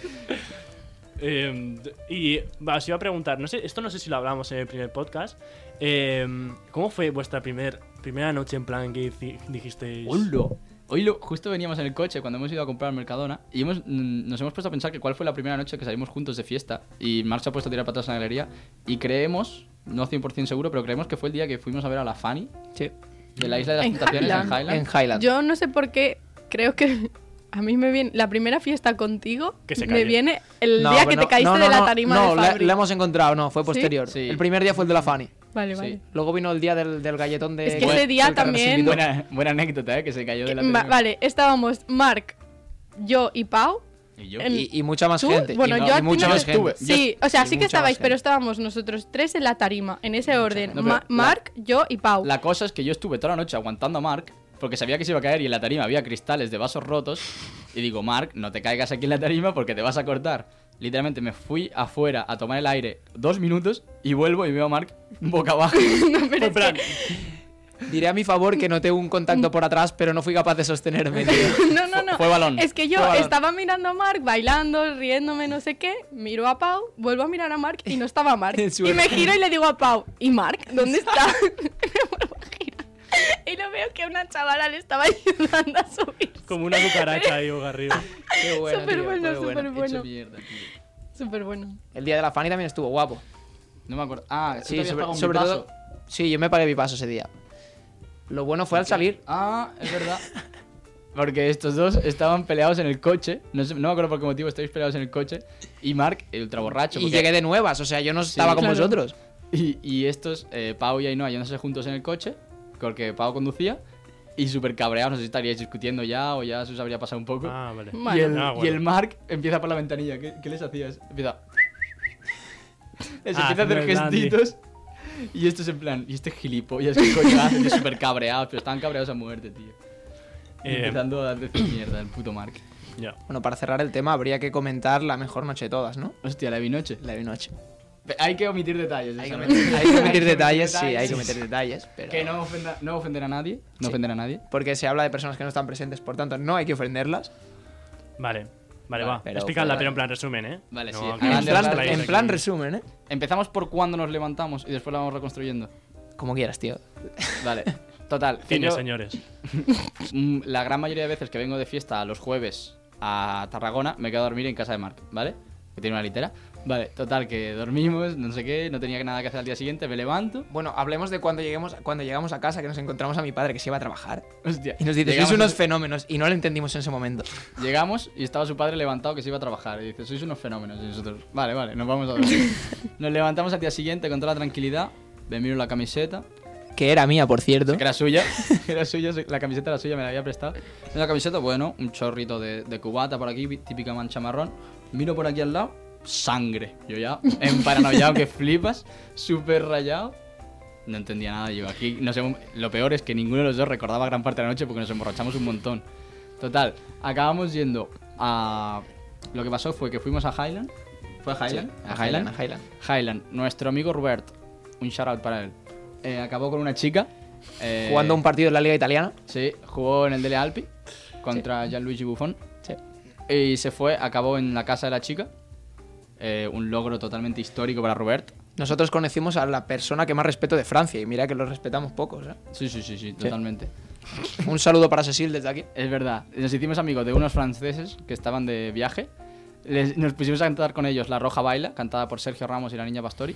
Eh, y va, os iba a preguntar, no sé, esto no sé si lo hablamos en el primer podcast. Eh, ¿Cómo fue vuestra primer, primera noche en plan que dici- dijisteis? ¡Hola! Hoy lo, justo veníamos en el coche cuando hemos ido a comprar al Mercadona y hemos, mm, nos hemos puesto a pensar que cuál fue la primera noche que salimos juntos de fiesta. Y Marc se ha puesto a tirar patas en la galería y creemos, no cien por ciento seguro, pero creemos que fue el día que fuimos a ver a la Fanny Sí. de la Isla de las En Tentaciones en Highland. Highland. En Highland. Yo no sé por qué, creo que a mí me viene... La primera fiesta contigo Que se me cayó. viene el No, día pero que no- te caíste no, no, de la no, tarima no, de la, Fabri. la hemos encontrado, no, fue ¿Sí? posterior. Sí. El primer día fue el de la Fanny. Vale, Sí. vale. Luego vino el día del, del galletón de... Es que ese día el que nos también- invitó. Buena, buena anécdota, ¿eh? Que se cayó de la Va- tarima. vale, estábamos Marc, yo y Pau. ¿Y yo? en- Y, y mucha más ¿Tú? gente. Bueno, y, no- yo a y ti mucha no más te- gente. Sí, o sea, y sí que mucha estabais, más pero gente. estábamos nosotros tres en la tarima, en ese orden. No, pero Ma- la- Marc, yo y Pau. La cosa es que yo estuve toda la noche aguantando a Marc porque sabía que se iba a caer y en la tarima había cristales de vasos rotos. Y digo, Marc, no te caigas aquí en la tarima porque te vas a cortar. Literalmente me fui afuera a tomar el aire dos minutos y vuelvo y veo a Marc boca abajo. No, pero En es plan, que- Diré a mi favor que noté un contacto por atrás, pero no fui capaz de sostenerme, tío. no, no, no. Fue balón. Es que yo Fue balón. estaba mirando a Marc, bailando, riéndome, no sé qué. Miro a Pau, vuelvo a mirar a Marc y no estaba Marc. En Y suerte. me giro y le digo a Pau, ¿y Marc? ¿Dónde está? Y me vuelvo a girar. Y lo veo que una chavala le estaba ayudando a subir. como una cucaracha ahí boca arriba. Qué bueno, Súper tío, bueno, qué súper Hecho bueno. mierda, tío. Súper bueno. El día de la Fanny también estuvo guapo. No me acuerdo. Ah, Sí, sí, sobre, sobre, sobre todo... Sí, yo me pagué mi paso ese día. Lo bueno fue al salir. Ah, es verdad. Porque estos dos estaban peleados en el coche. No, sé, no me acuerdo por qué motivo estáis peleados en el coche. Y Marc, el ultra borracho. Y porque- llegué de nuevas, o sea, yo no estaba con claro. vosotros. Y, y estos, eh, Pau y Ainhoa, yéndose juntos en el coche. Porque Pau conducía. Y súper cabreados. No sé si estaríais discutiendo ya o ya se os habría pasado un poco. Ah, vale. Bueno. y, el, Ah, bueno. y el Marc empieza por la ventanilla. ¿Qué, qué les hacías? Empieza. Les Ah, empieza a hacer no, Dandy. gestitos. Y esto es en plan. Y este gilipollas, ¿qué coño hacen? Y súper cabreados. Pero estaban cabreados a muerte, tío. Eh, Empezando a decir mierda, el puto Marc. ya. Bueno, para cerrar el tema, habría que comentar la mejor noche de todas, ¿no? Hostia, la vinoche. La de noche. Hay que omitir detalles. Hay que esa meter, noche. hay que meter Hay que detalles, sí, detalles. hay que meter detalles. Pero... Que no, ofenda, no ofender a nadie. No Sí. ofender a nadie. Porque se habla de personas que no están presentes, por tanto, no hay que ofenderlas. Vale. Vale, Vale, va. pero Explicadla, fuera- pero en plan resumen, ¿eh? Vale, No, sí, que En Grandes plan, rasgos en aquí. plan resumen, ¿eh? Empezamos por cuando nos levantamos y después la vamos reconstruyendo. Como quieras, tío. Vale. Total. que Cine, yo, señores. mm, la gran mayoría de veces que vengo de fiesta los jueves a Tarragona, me quedo a dormir en casa de Marc, ¿vale? Que tiene una litera. Vale, total, que dormimos, no sé qué, no tenía nada que hacer al día siguiente, me levanto. Bueno, hablemos de cuando lleguemos, cuando llegamos a casa, que nos encontramos a mi padre que se iba a trabajar. Hostia. Y nos dice, sois llegamos, unos fenómenos. Y no lo entendimos en ese momento. llegamos y estaba su padre levantado que se iba a trabajar. Y dice, sois unos fenómenos. Y nosotros, vale, vale, nos vamos a dormir. Nos levantamos al día siguiente con toda la tranquilidad. Me miro la camiseta, Que era mía, por cierto. que era suya. que era suya, la camiseta era suya, me la había prestado. La camiseta, bueno, un chorrito de, de cubata por aquí, típica mancha marrón. Miro por aquí al lado, sangre. Yo ya, en paranoiao que flipas, súper rayado. No entendía nada. Yo aquí, no sé, lo peor es que ninguno de los dos recordaba gran parte de la noche porque nos emborrachamos un montón. Total, acabamos yendo a. Lo que pasó fue que fuimos a Highland. ¿Fue a Highland? Sí, a Highland, a Highland. Highland. Nuestro amigo Robert, un shout out para él, eh, acabó con una chica. eh, Jugando un partido en la Liga Italiana. Sí, jugó en el Dele Alpi contra Gianluigi Buffon. Sí. Y se fue, acabó en la casa de la chica. Eh, un logro totalmente histórico para Robert. Nosotros conocimos a la persona que más respeto de Francia. Y mira que lo respetamos pocos, ¿eh? Sí, sí, sí, sí, totalmente. Un saludo para Cecil desde aquí. Es verdad. Nos hicimos amigos de unos franceses que estaban de viaje. Les- nos pusimos a cantar con ellos La Roja Baila, cantada por Sergio Ramos y la Niña Pastori.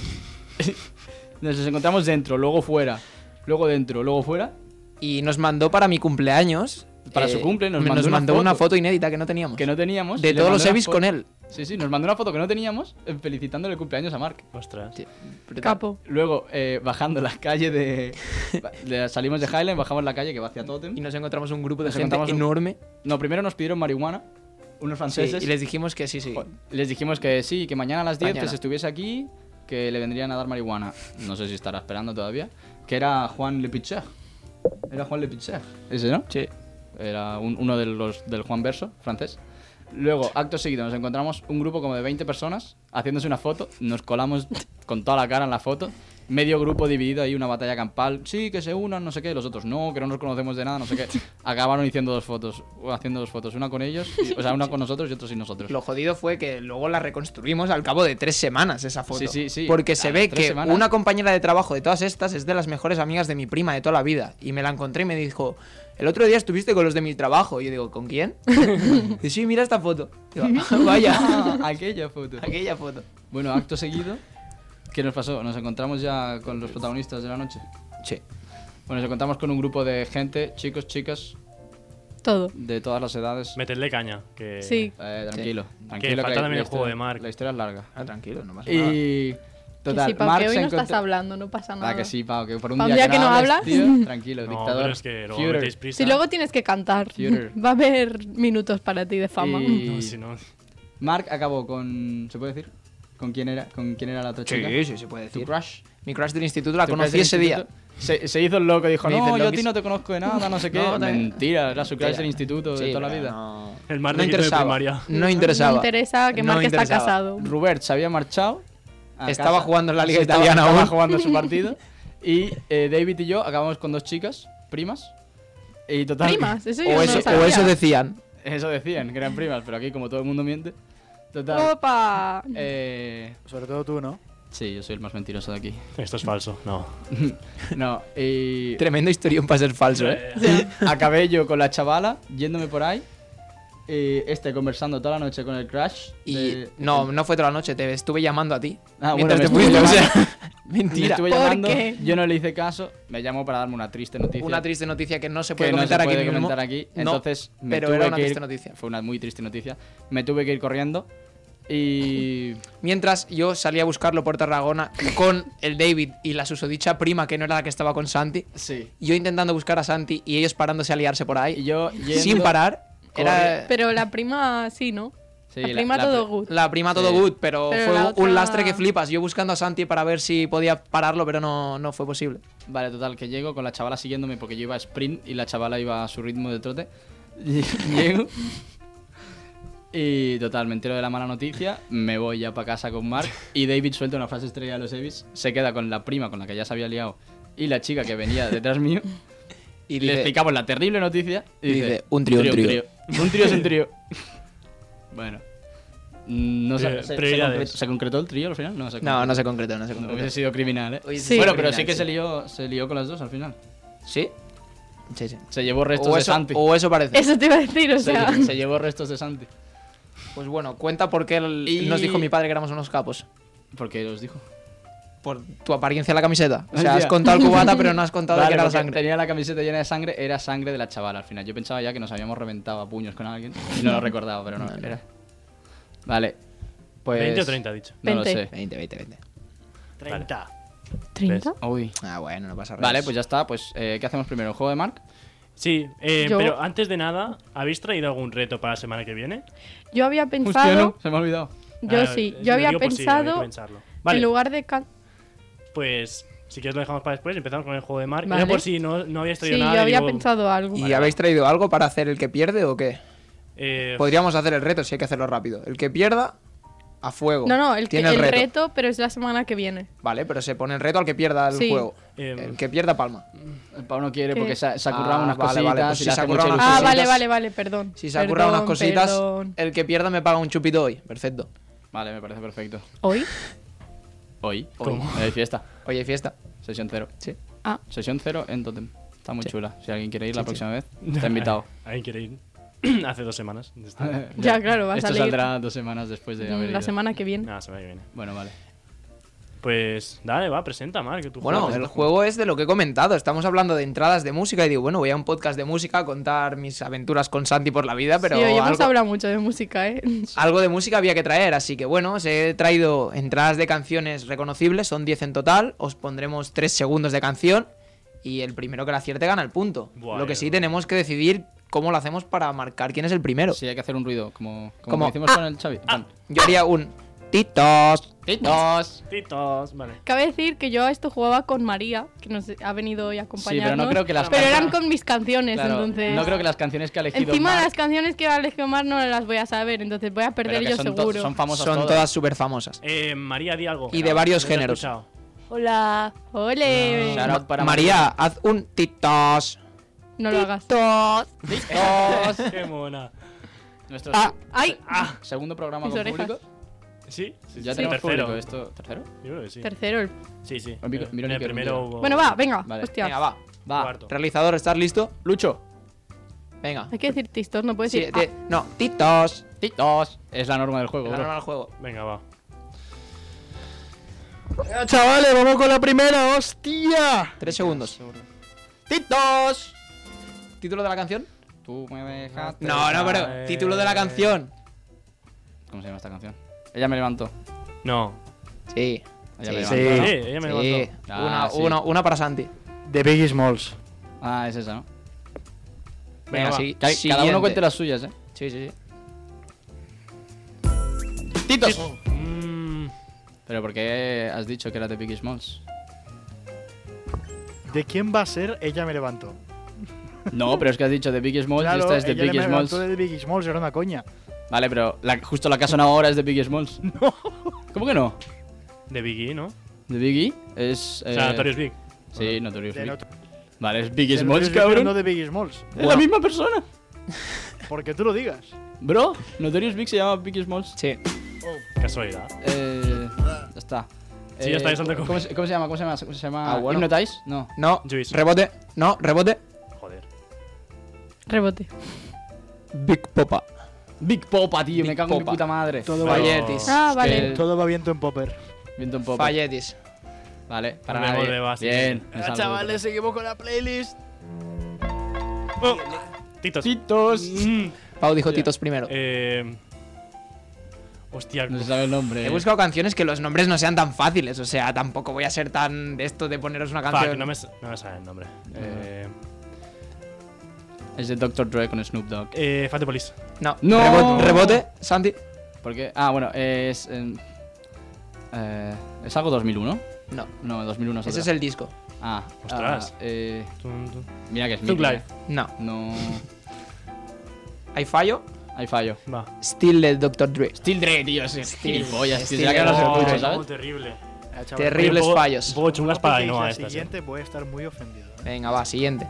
Nos los encontramos dentro, luego fuera, luego dentro, luego fuera. Y nos mandó para mi cumpleaños. Para su cumple nos me- mandó una una foto foto inédita que no teníamos. Que no teníamos. De y le todos los mandó una Evis foto- con él. Sí, sí, nos mandó una foto que no teníamos eh, felicitándole el cumpleaños a Marc. Ostras. Sí, brutal. Capo. Luego, eh, bajando la calle de, de- Salimos de Highland, bajamos la calle que va hacia Totem. Y nos encontramos un grupo de Nos gente encontramos un- enorme. No, primero nos pidieron marihuana, unos Sí, franceses. y les dijimos que sí, sí. Les dijimos que sí, que mañana a las diez que Mañana. se estuviese aquí, que le vendrían a dar marihuana. No sé si estará esperando todavía. Que era Juan Lepitzer. Era Juan Lepitzer. Ese, ¿no? Sí. Era un- uno de los del Juan Verso, francés. Luego, acto seguido, nos encontramos un grupo como de veinte personas haciéndose una foto. Nos colamos con toda la cara en la foto. medio grupo dividido ahí, una batalla campal. Sí, que se unan, no sé qué. Los otros no, que no nos conocemos de nada, no sé qué. Acabaron haciendo dos fotos, o haciendo dos fotos. Una con ellos, y- o sea, una con nosotros y otra sin nosotros. Lo jodido fue que luego la reconstruimos al cabo de tres semanas esa foto. Sí, sí, sí. Porque A se las ve tres que semanas. una compañera de trabajo de todas estas es de las mejores amigas de mi prima de toda la vida. Y me la encontré y me dijo, el otro día estuviste con los de mi trabajo. Y yo digo, ¿con quién? Y sí, mira esta foto. Digo, "Ah, vaya, Ah, aquella foto. aquella foto. Bueno, acto seguido, ¿qué nos pasó? Nos encontramos ya con los protagonistas de la noche. Sí. Bueno, nos encontramos con un grupo de gente, chicos, chicas, Todo. de todas las edades. Metedle caña. Que... Sí. Eh, tranquilo, Que tranquilo. falta la- también la el juego historia- de Mark. La historia es larga. Ah, tranquilo, no pasa nada. Y... Total, que sí, Pau, Mark que hoy se no estás encontró- hablando, no pasa nada. Ah, que sí, Pau, que por un Pa' un día, día que no hables, hablas. tío, tranquilo, No, dictador. pero es que luego Führer. metéis prisa. Si luego tienes que cantar, Führer. va a haber minutos para ti de fama. Y No, si no. Mark acabó con... ¿Se puede decir? ¿Con quién era, con quién era la otra chica? Sí, sí, se puede ¿Tu decir. crush? Mi crush del instituto la ¿Tu conocí crush ese del día. instituto? Se, se hizo el loco y dijo, Me hice no, el yo a loquis. ti no te conozco de nada, no sé qué. No, te- Mentira, era su crush Mentira. del instituto de Sí, toda la pero vida. No, El más no riquito de interesaba. primaria. No interesaba. Me interesa que No Mark está interesaba. casado. Robert se había marchado. a Estaba casa. jugando en la Liga Sí, estaba- Italiana Estaba aún. jugando su partido. Y eh, David y yo acabamos con dos chicas, primas. Y total. Primas, eso yo O no eso, lo sabía. o eso decían. Eso decían, que eran primas, pero aquí como todo el mundo miente. Total. ¡Opa! Eh, Sobre todo tú, ¿no? sí, yo soy el más mentiroso de aquí. Esto es falso. No. No, y Tremendo historión para ser falso, ¿eh? acabé yo con la chavala yéndome por ahí. Y este conversando toda la noche con el crush. Y de- no, no fue toda la noche, te estuve llamando a ti. Ah, bueno, mientras me te estuve fuiste, o llamando. sea, Me mentira. estuve ¿Por llamando, qué? yo no le hice caso, me llamó para darme una triste noticia. Una triste noticia que no se puede que no se comentar puede aquí mismo. comentar aquí. No, Entonces, me pero tuve era una que ir- triste noticia. Fue una muy triste noticia. Me tuve que ir corriendo y Mientras yo salí a buscarlo por Tarragona con el David y la susodicha prima que no era la que estaba con Santi. sí. Yo intentando buscar a Santi y ellos parándose a liarse por Y ahí. yo yendo- Sin parar. Era Pero la prima sí, ¿no? Sí, la la- prima la todo pri- good. la prima todo Sí. good, pero, Pero fue la un otra- lastre que flipas. Yo buscando a Santi para ver si podía pararlo, pero no, no fue posible. Vale, total, que llego con la chavala siguiéndome porque yo iba a sprint y la chavala iba a su ritmo de trote. Y llego. Y total, me entero de la mala noticia, me voy ya para casa con Mark y David suelta una frase estrella de los Evis, se queda con la prima con la que ya se había liado y la chica que venía detrás mío Y y le dice, explicamos la terrible noticia y dice, dice, un trío, un trío". Un trío es un trío. Bueno. Mm, No Pri- se, se- se prioridades. concretó, ¿se concretó el trío al final? No, se no, concretó. no se concretó, no se No, concretó. hubiese sido criminal, ¿eh? Hubiese Sí. sido Bueno, pero sí criminal, que se lió, se lió con las dos al final. ¿Sí? Sí, sí. Se llevó restos O de eso, Santi. o eso parece. Eso te iba a decir, o Se, sea. se llevó restos de Santi. Pues bueno, cuenta por qué el- Y- nos dijo mi padre que éramos unos capos. Porque os dijo. Por tu apariencia en la camiseta. O sea, Hostia. has contado el cubata, pero no has contado de Vale, qué era la porque sangre. tenía la camiseta llena de sangre, era sangre de la chavala al final. Yo pensaba ya que nos habíamos reventado a puños con alguien y no lo recordaba, pero no, No, no. era. Vale. Pues. ¿veinte o treinta, ha dicho? No lo veinte. sé. veinte, veinte, veinte. treinta. ¿treinta? Uy. Ah, bueno, no pasa nada. Vale, pues ya está. Pues, eh, ¿qué hacemos primero? ¿El juego de Mark? Sí, eh, Yo- pero antes de nada, ¿habéis traído algún reto para la semana que viene? Yo había Hostia, pensado. no, se me ha olvidado. Yo Ah, sí. lo Yo había digo por si hay que pensado. pensarlo. Vale, En lugar de. can- pues si quieres lo dejamos para después. Empezamos con el juego de Mark. Vale. Era por si no, no habíais Sí, traído yo nada. había digo, pensado algo. ¿Y Vale, habéis traído algo para hacer el que pierde o qué? eh, Podríamos hacer el reto si hay que hacerlo rápido. El que pierda, a fuego. No, no, el, que- Tiene el el reto. reto, pero es la semana que viene. Vale, pero se pone el reto al que pierda el Sí. juego. Em, El que pierda, palma. El Pau no quiere ¿Qué? porque se ha, se ha currado Ah, unas vale, cositas. vale, pues y si le se ha hace currado mucha unas Ah, ilusión. cositas. vale, vale, vale, perdón. Si se ha currado unas Perdón, cositas, perdón. el que pierda me paga un chupito hoy. Perfecto. Vale, me parece perfecto. ¿Hoy? Hoy. ¿Cómo? Eh, fiesta. Oye, fiesta. Sesión cero. Sí. Ah, Sesión cero en Totem. Está muy Sí. chula. Si alguien quiere ir la Sí, sí. próxima vez, está invitado. ¿Alguien quiere ir? Hace dos semanas. ya, claro, va a Esto salir saldrá dos semanas después de haber la ido. semana que viene. Nada, semana que viene. Bueno, vale. Pues dale, va, presenta, Mark. Que tu Bueno, juego el presenta. juego es de lo que he comentado. Estamos hablando de entradas de música y digo, bueno, voy a un podcast de música a contar mis aventuras con Santi por la vida, pero sí, hoy hemos algo, hablado mucho de música, ¿eh? algo de música había que traer. Así que bueno, os he traído entradas de canciones reconocibles, son diez en total. Os pondremos tres segundos de canción y el primero que la acierte gana el punto. Buah, lo que sí eh. tenemos que decidir cómo lo hacemos para marcar quién es el primero. Sí, hay que hacer un ruido, como, como, Como- hicimos con el Xavi. Pan. Yo haría un titos. ¡Titos! Titos, vale. Cabe decir que yo a esto jugaba con María, que nos ha venido hoy a acompañarnos. pero no creo que las Pero canciones- eran con mis canciones, Claro, entonces. no creo que las canciones que ha elegido Encima Mark, las canciones que ha elegido Mar no las voy a saber, entonces voy a pero perder que yo son, to- seguro. son famosas Son todas. todas súper famosas. Eh, María, di algo. Y de varios No te he géneros. escuchado. Hola. Ole. Shout out para María, haz un titos. No lo hagas. Titos. Qué mona. Nuestro Ah. ¡Ay! Ah, segundo programa Mis con orejas. público. ¿sí? sí Ya sí. tenemos Tercero. público. Esto, ¿tercero? Yo creo que sí. Tercero. el- Sí, sí. Ah, mira, En mira el que primero ruido. hubo... Bueno, va, venga. Vale. Hostia. Venga, va. Va. Cuarto. Realizador, ¿estás listo? Lucho. Venga. Hay que decir tistos, no puedes Sí, decir. ti- No, titos. Titos. Es la norma del juego, Es la bro. norma del juego. Venga, va. Eh, chavales, vamos con la primera, hostia. Tres segundos. ¡Titos! ¿Título de la canción? Tú me dejaste. No, no, pero. Eh. Título de la canción. ¿Cómo se llama esta canción? Ella me levantó. No. Sí. Ella Sí, me sí. levantó. Sí, ¿no? ella me Sí. levantó. Ah, Una, sí. una, una para Santi. De Biggie Smalls. Ah, es esa, ¿no? Venga, va. sí. Ca- Cada siguiente. uno cuente las suyas, ¿eh? Sí, sí, sí. ¡Titos! Mm, ¿Pero por qué has dicho que era de Biggie Smalls? ¿De quién va a ser Ella me levantó? No, pero es que has dicho de Biggie Smalls y Claro, esta es de ella Biggie me Smalls. levantó de Biggie Smalls, era una coña. Vale, pero la- justo la que ha sonado ahora es de Biggie Smalls. No. ¿Cómo que no? de Biggie, ¿no? ¿De Biggie? Es. O sea, eh, Notorious Big. Sí, Notorious De Big. Not- Vale, es Biggie de Smalls, Notorious Big, pero cabrón. no de Biggie Smalls. Es la misma persona. Porque tú lo digas. Bro, Notorious Big se llama Biggie Smalls. Sí. Casualidad. Eh. Ya está. Sí, ya está, ya está. ¿cómo, se, ¿Cómo se llama? ¿Cómo se llama? ¿Cómo se llama? Ah, bueno. ¿Hypnotize? No. No. Juice. Rebote. No, rebote. Joder. Rebote. Big Popa. Big Popa, tío, me Big cago en mi Popa. puta madre. Todo Pero- Falletis. Ah, Es vale. que- Todo va viento en Popper. Viento un poco. Falletis. Vale, para Volve, nadie. volve, va, sí, Bien. sí. me Ah, salvo. chavales, seguimos con la playlist. Oh, Titos. Titos. Mm, Pau dijo Hostia. Titos primero. eh, hostia. No se sabe el nombre. He buscado canciones que los nombres no sean tan fáciles. O sea, tampoco voy a ser tan de esto de poneros una Fuck, canción. no me, sa- no me sale el nombre. Eh, Es de doctor Dre con Snoop Dogg. eh, Fat the Police. No. No. Rebote, rebote, Santi. ¿Por qué? Ah, bueno, es. eh, eh, ¿Es algo dos mil uno? No. No, dos mil uno es Ese otra. es el disco. Ah, Ostras. ah, eh, Tum, tum. mira que es Thug mítico, Life. No. eh. No. Hay fallo. Ahí fallo. Va. Still de doctor Dre. Still Dre, tío. Es gilipollas, tío. Still Será que no se Dre. escucha, Oh, ¿sabes? terrible. Ah, chavales, Terribles Un poco- fallos. Un poco chungas para porque Ainhoa la esta. sí. siguiente voy a estar muy ofendido. ¿eh? Venga, va, siguiente.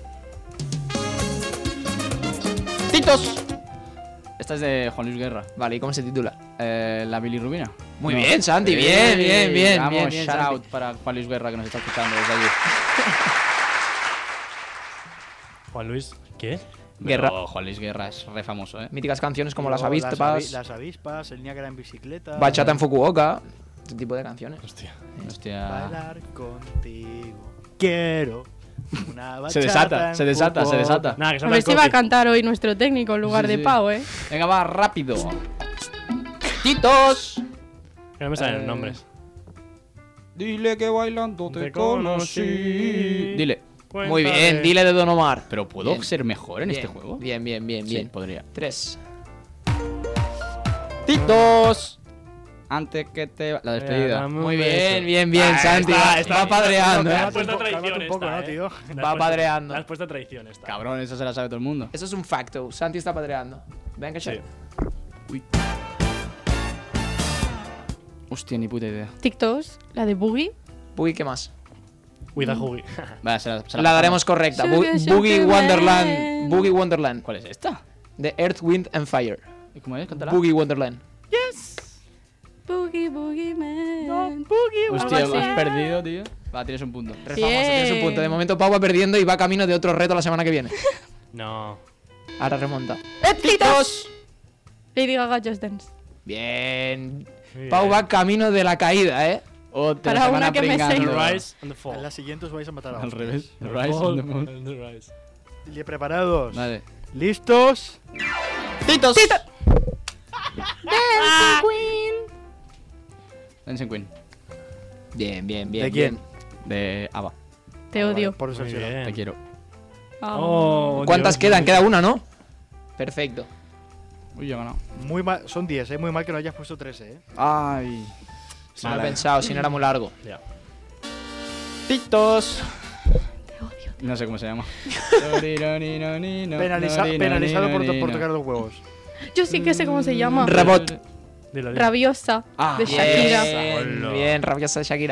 ¡Titos! Esta es de Juan Luis Guerra. Vale, ¿y cómo se titula? Eh, la bilirrubina. Muy No. bien, Santi, Eh, bien, bien, bien, Vamos, bien, bien, shout Santi. out para Juan Luis Guerra que nos está escuchando desde allí. Juan Luis. ¿Qué? Guerra. Pero Juan Luis Guerra es re famoso, ¿eh? Míticas canciones como Las Luego Avispas, Las, avi- las avispas, el Niágara en bicicleta. Bachata en Fukuoka, ese tipo de canciones. Hostia. Hostia. Bailar contigo. Quiero una bachata. Se desata, en se desata, se Fukuoka. desata. Nada, que A salga ver el si va a copy. cantar hoy nuestro técnico en lugar Sí, de sí. Pau, ¿eh? Venga, va, rápido. ¡Titos! Que no me salen Eh, los nombres. Dile que bailando te, Te conocí. conocí. Dile. Muy bien, dile de Don Omar. ¿Pero puedo Bien. ser mejor en Bien, este juego? Bien, bien, bien, Sí, bien. podría. Tres. ¡Titos! Antes que te... La despedida. Muy bien, bien, bien, Ah, Santi. está, va- está va bien. padreando, Le ¿eh? has puesto Cálmate un traición poco, esta, ¿no, eh. tío? Le has Va puesto- padreando. Le has puesto traición esta. Cabrón, eso se la sabe todo el mundo. Eso es un facto. Santi está padreando. Venga, Sí. che. Hostia, ni puta idea. TikToks, la de Boogie. Boogie, ¿qué más? With a Huggy. Vale, se la, se La daremos correcta. Sugar, Bu- sugar Boogie man. Wonderland. Boogie Wonderland. ¿Cuál es esta? De Earth, Wind and Fire. ¿Y cómo es? Cántala. Boogie Wonderland. Boogie, Boogie Man. Hostia, algo me así. has perdido, tío. Va, tienes un punto. Re Bien. famoso, tienes un punto. De momento Pau va perdiendo y va camino de otro reto la semana que viene. No. Ahora remonta. ¡Titos! Lady Gaga Just Dance. Bien. Muy Pau bien. va camino de la caída, ¿eh? Otra Para semana una que me pringando. sé. The Rise and the En Fall. la siguiente os vais a matar a Al otro. revés. The Rise Fall and the moon. and the Rise. ¿Y preparados? Vale. ¿Listos? ¡Titos! Dancing Queen. Bien, bien, bien. ¿De quién? De Ava. Te odio. Por Muy decepción. bien. Te quiero. Ah. Oh, ¿Cuántas Dios quedan? mío. Queda una, ¿no? Perfecto. Uy, yo he ganado. Muy mal, son diez, ¿eh? Muy mal que no hayas puesto trece, ¿eh? Ay. Se lo he pensado, si no era muy largo. Ya. Titos. No sé cómo se llama. Penaliza- penalizado por, to- por tocar los huevos. Yo sí que sé cómo se llama. Rebot. Dilo, dilo. Rabiosa Ah, de bien. Shakira. Bien, Hola. bien, rabiosa de Shakira. Va,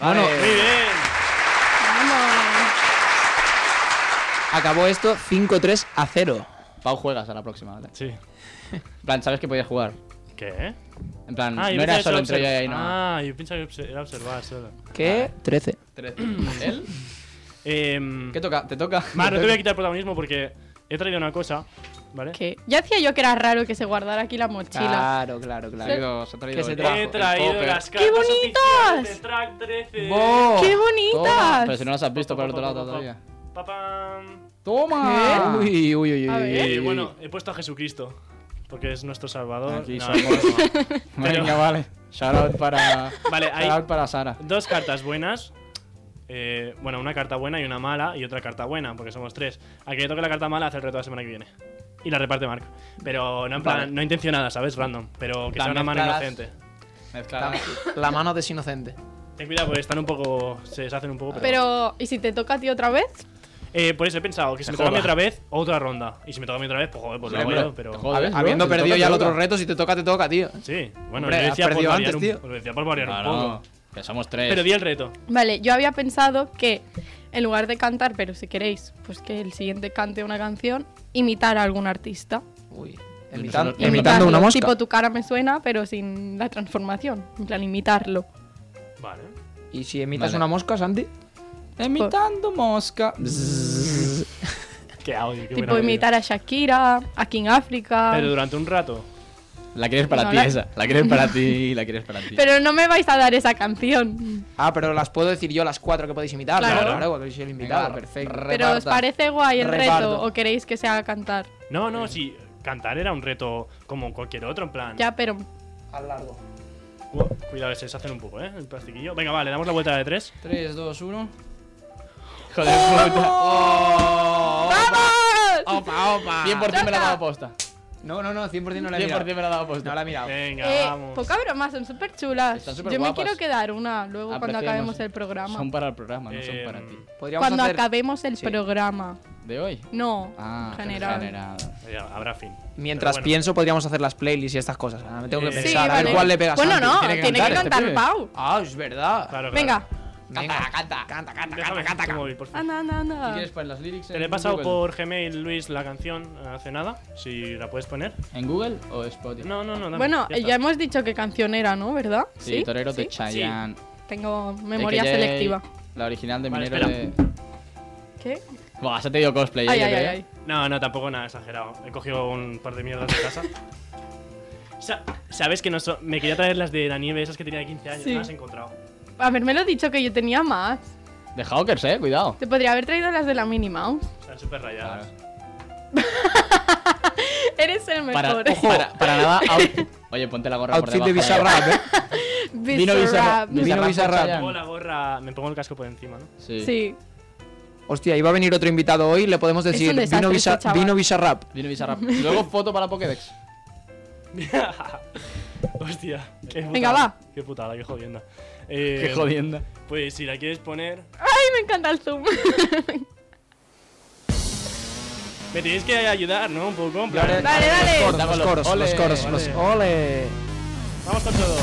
Bueno, Muy bien. Vamos. acabó esto cinco tres a cero. Pau, juegas a la próxima, ¿vale? Sí. En plan, sabes que podías jugar. ¿Qué? En plan, Ah, yo no era pensaba solo que entre yo y ahí, no. Ah, yo pensaba que obse- era observar solo. ¿Qué? trece. trece. ¿Él? Eh, ¿Qué toca? ¿Te toca? Mar, no te voy a quitar protagonismo porque he traído una cosa, ¿vale? ¿Qué? Ya decía yo que era raro que se guardara aquí la mochila. Claro, claro, Ha claro. traído, se ha traído ¿Qué se el- trajo? He el traído popper. las ¡Qué cartas bonitas! oficiales de Track trece. ¡Bo! ¡Qué Toma. bonitas! Pero si no las has visto por el otro lado todavía. Papam. ¡Toma! Uy, uy, uy, A uy. ver. Eh, bueno, he puesto a Jesucristo porque es nuestro salvador. Aquí No, somos. Venga, Pero- vale. Shout out para. Vale, hay Shout out para Sara. dos cartas buenas. Eh, bueno, una carta buena y una mala y otra carta buena, porque somos tres. A que le toque la carta mala hace el reto la semana que viene. Y la reparte Marc. Pero no en plan, Vale. no intencionada, ¿sabes? Random. Pero que Plan, sea una mano mezcladas. inocente. Mezclada. La mano de inocente. Ten cuidado porque están un poco. Se deshacen un poco. Pero. Pero, ¿y si te toca a ti otra vez? Eh, por eso he pensado que si Te me toca a mí joda. otra vez, otra ronda. Y si me toca a mí otra vez, pues joder, pues lo hago Hombre, yo. Pero. te A jodes, ver, bro, habiendo si te perdido toca, ya el te otro toca. reto, si te toca, te toca, tío. Sí, bueno, Hombre, yo has decía por perdido variar, antes, un, tío. lo decía por variar un Claro, poco. que somos tres. Pero di el reto. Vale, yo había pensado que en lugar de cantar, pero si queréis, pues que el siguiente cante una canción, imitar a algún artista. Uy. no Imitan- se lo- imitando Imitarlo, una mosca. Tipo, tu cara me suena, pero sin la transformación. En plan, imitarlo. Vale. ¿Y si imitas Vale. una mosca, Santi? Imitando mosca. Qué audio, qué Tipo, buena imitar a Shakira, a King Africa. Pero durante un rato. La quieres para No, ti la- esa. La quieres para ti, la quieres para ti. Pero no me vais a dar esa canción. Ah, pero las puedo decir yo las cuatro que podéis imitar. Claro. Claro, claro, porque soy el invitado. Venga, Perfecto. re- Pero ¿os Reparta. parece guay el Reparto. reto o queréis que se haga cantar? No, no, sí. Cantar era un reto como cualquier otro, en plan. Ya, pero Al largo. Cu- Cuidado, se deshacen un poco, ¿eh? El plastiquillo. Venga, vale, damos la vuelta de tres. tres, dos, uno. Joder, puta. ¡vamos! Opa, opa. cien por ciento me la ha dado posta. No, no, no, cien por ciento no la he cien por mirado. ciento me la ha dado posta. No la he mirado. Venga, Eh, vamos. poca broma, son súper chulas. Están súper Yo me guapas. quiero quedar una luego cuando Apreciamos. acabemos el programa. Son para el programa, no Eh, son para ti. Podríamos Cuando hacer, acabemos el Sí. programa. ¿De hoy? No, Ah, general. general. Ya, habrá fin. mientras Pero bueno. pienso, podríamos hacer las playlists y estas cosas. Ahora me tengo que Eh, pensar, Sí, a ver vale. cuál le pegas. Bueno, no, tiene que cantar, este pibe. Pau. Ah, es verdad. Claro, claro. Venga, Venga, canta, canta, canta, Déjame canta, tu canta. móvil, por favor. anda, anda, ¿Y anda. quieres poner las lyrics Te le he en pasado Google? por Gmail, Luis, la canción eh, hace nada. Si la puedes poner. ¿En Google o Spotify? No, no, no. dame, Bueno, ya ya, está. hemos dicho qué canción era, ¿no? ¿Verdad? Sí, Torero de ¿Sí? Chayanne. Tengo memoria A K J, selectiva. La original de Vale, Minero espera. de... ¿Qué? Buah, se te dio cosplay. Ay, eh, ay, que ay, te- ay. No, no, tampoco nada exagerado. He cogido un par de mierdas de casa. Sa- ¿Sabes que no so- me quería traer las de la nieve, esas que tenía de quince años? Sí. No las he encontrado. Haberme lo dicho que yo tenía más. De Hawkers, eh, cuidado. Te podría haber traído las de la Minnie Mouse. Están súper rayadas. Eres el Para, mejor. ojo, para, para nada. out- Oye, ponte la gorra por Outfit de debajo. Bizarrap, eh. Vino Bizarrap. Bizarrap. Vino Bizarrap Bizarrap. Chayanne. Me pongo la gorra, me pongo el casco por encima, ¿no? Sí. Sí. Hostia, iba a venir otro invitado hoy, le podemos decir un desastre vino, este Visa- chaval. vino Bizarrap. Vino Bizarrap. Luego foto para Pokédex. Hostia. Qué putada, Venga, va. Qué putada, qué jodienda. Eh, Qué jodienda. Pues si la quieres poner. Ay, me encanta el zoom. Me tienes que ayudar, ¿no? Un poco. En plan, Dale, dale. Los coros, los coros, Ole, los coros, los ole. Vamos con todo.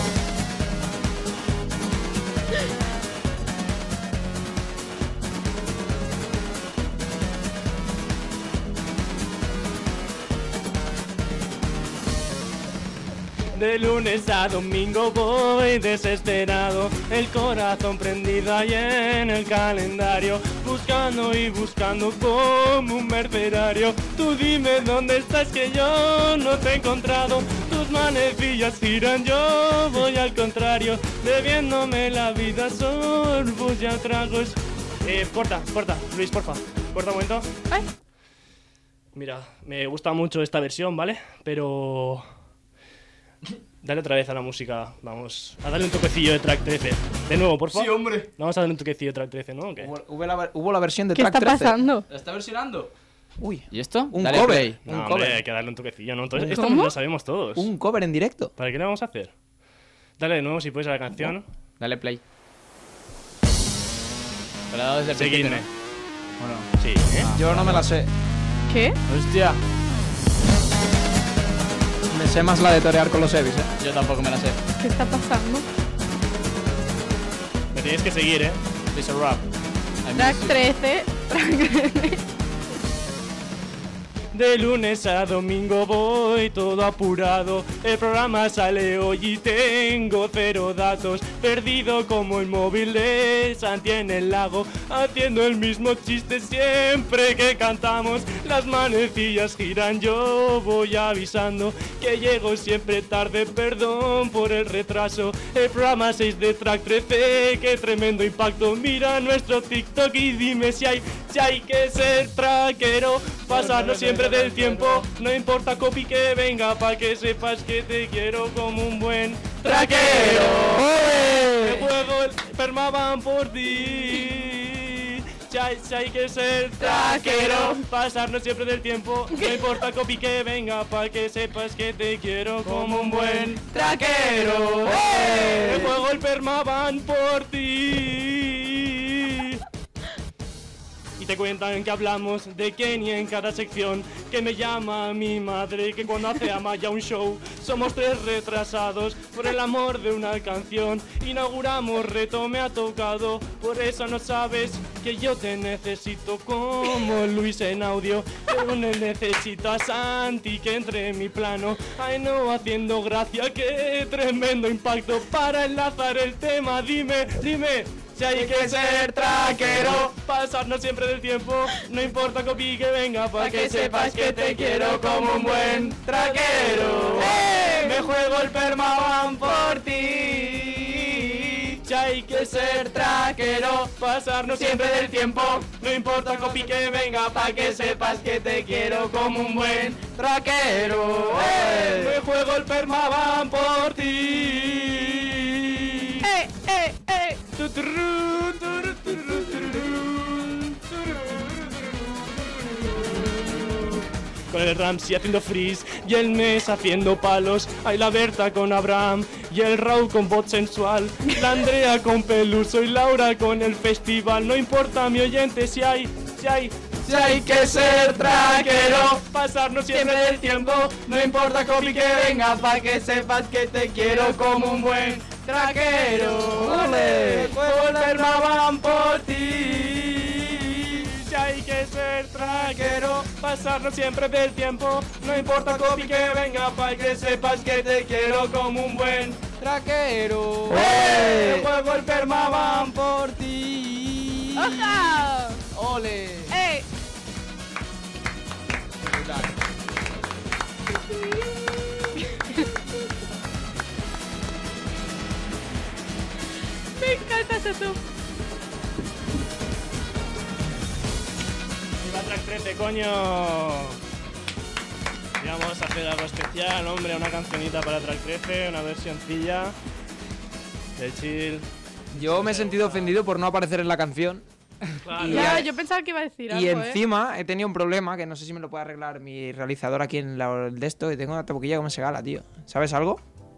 De lunes a domingo voy desesperado, el corazón prendido ahí en el calendario, buscando y buscando como un mercenario. Tú dime dónde estás que yo no te he encontrado, tus manecillas giran, yo voy al contrario, bebiéndome la vida sorbos y a tragos. Eh, corta, corta, Luis, porfa, corta un momento. Ay. Mira, me gusta mucho esta versión, ¿vale? Pero... Dale otra vez a la música, vamos a darle un toquecillo de track trece. De nuevo, por favor. Sí, hombre. Vamos a darle un toquecillo de track trece, ¿no? ¿O qué? Hubo, hubo la, hubo la versión de ¿Qué track está trece. pasando? ¿La está versionando? Uy, ¿Y esto? un Dale cover. play. Un No, hombre, cover. hay que darle un toquecillo, ¿no? Entonces, ¿Un esto cómo? no lo sabemos todos. Un cover en directo. ¿Para qué le vamos a hacer? Dale de nuevo si puedes a la canción. Dale play. Te lo he dado desde el Seguidme. principio, Bueno, Sí, ¿eh? yo no me la sé. ¿Qué? ¿no? Hostia. Me sé más la de torear con los Evis, eh. Yo tampoco me la sé. ¿Qué está pasando? Me Me tienes que seguir, ¿eh? It's a rap. Track trece. Track trece. De lunes a domingo voy todo apurado. El programa sale hoy y tengo cero datos. Perdido como el móvil de Santi en el lago, haciendo el mismo chiste siempre que cantamos. Las manecillas giran, yo voy avisando que llego siempre tarde, perdón por el retraso. El programa seis de Track trece, qué tremendo impacto. Mira nuestro TikTok y dime si hay, si hay que ser traquero. Pasarnos siempre del tiempo, no importa copy que venga, pa' que sepas que te quiero como un buen traquero. El juego, el permaban por ti. Si hay, si hay que ser traquero, pasarnos siempre del tiempo, no importa copy que venga, pa' que sepas que te quiero como un buen traquero. El juego, el permaban por ti. Y te cuentan que hablamos de Kenny en cada sección, que me llama mi madre, que cuando hace Amaya un show somos tres retrasados por el amor de una canción. Inauguramos reto, me ha tocado, por eso no sabes que yo te necesito como Luis en audio. Pero no necesito a Santi que entre en mi plano. Ay no, haciendo gracia, qué tremendo impacto para enlazar el tema. Dime, dime. Si hay que ser traquero, pasarnos siempre del tiempo, no importa copy que venga, pa' que sepas que te quiero como un buen traquero. ¡Eh! Me juego el permaban por ti. Si hay que ser traquero, pasarnos siempre del tiempo, no importa copy que venga, pa' que sepas que te quiero como un buen traquero. ¡Eh! Me juego el permaban por ti. ¡Eh, eh, eh! Con el Ramsey haciendo freeze y el Mes haciendo palos. Hay la Berta con Abraham y el Raúl con bot sensual. La Andrea con Peluso y Laura con el festival. No importa mi oyente si hay, si hay, si hay que ser traquero, pasarnos siempre del tiempo, no importa copy que venga, pa' que sepas que te quiero como un buen traquero. ¡Ole! Permaban por ti. Si hay que ser traquero, pasarnos siempre del tiempo, no importa copy que venga, pa' que sepas que te quiero como un buen Traquero. ¡Eh! El juego, el permaban por ti. ¡Oja! Ole. ¡Eh! Me encanta ese zoom. Viva Track trece, coño. Y vamos a hacer algo especial, hombre, una cancionita para Track trece, una versioncilla de chill. Yo me he sentido ofendido por no aparecer en la canción. Claro. Y- Ya, yo pensaba que iba a decir algo, Y ¿eh? encima he tenido un problema que no sé si me lo puede arreglar mi realizador aquí en la, el de esto. Y tengo una tabuquilla como se gala, tío. ¿Sabes algo?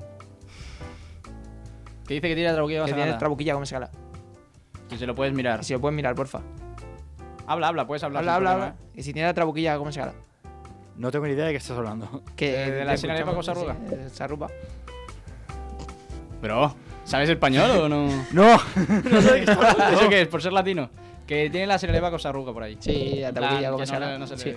Que dice que tiene trabuquilla Que más tiene gala. trabuquilla como se gala. Que se lo puedes mirar. Si lo puedes mirar, porfa. Habla, habla, puedes hablar. Habla, sin habla, problema, habla. Y si tiene la trabuquilla como se gala. No tengo ni idea de qué estás hablando. Que De- de la te señal de escuchamos, Paco Sarruga. sí, eh, Sarrupa. ¿eh? Bro, ¿sabes español o no? No, no sé de qué estás hablando. ¿Eso qué es? Por ser latino. Que tiene la señal de Paco Sarruga por ahí. Sí, la En plan, tabuquilla como que se no gala. le- no se Sí. le-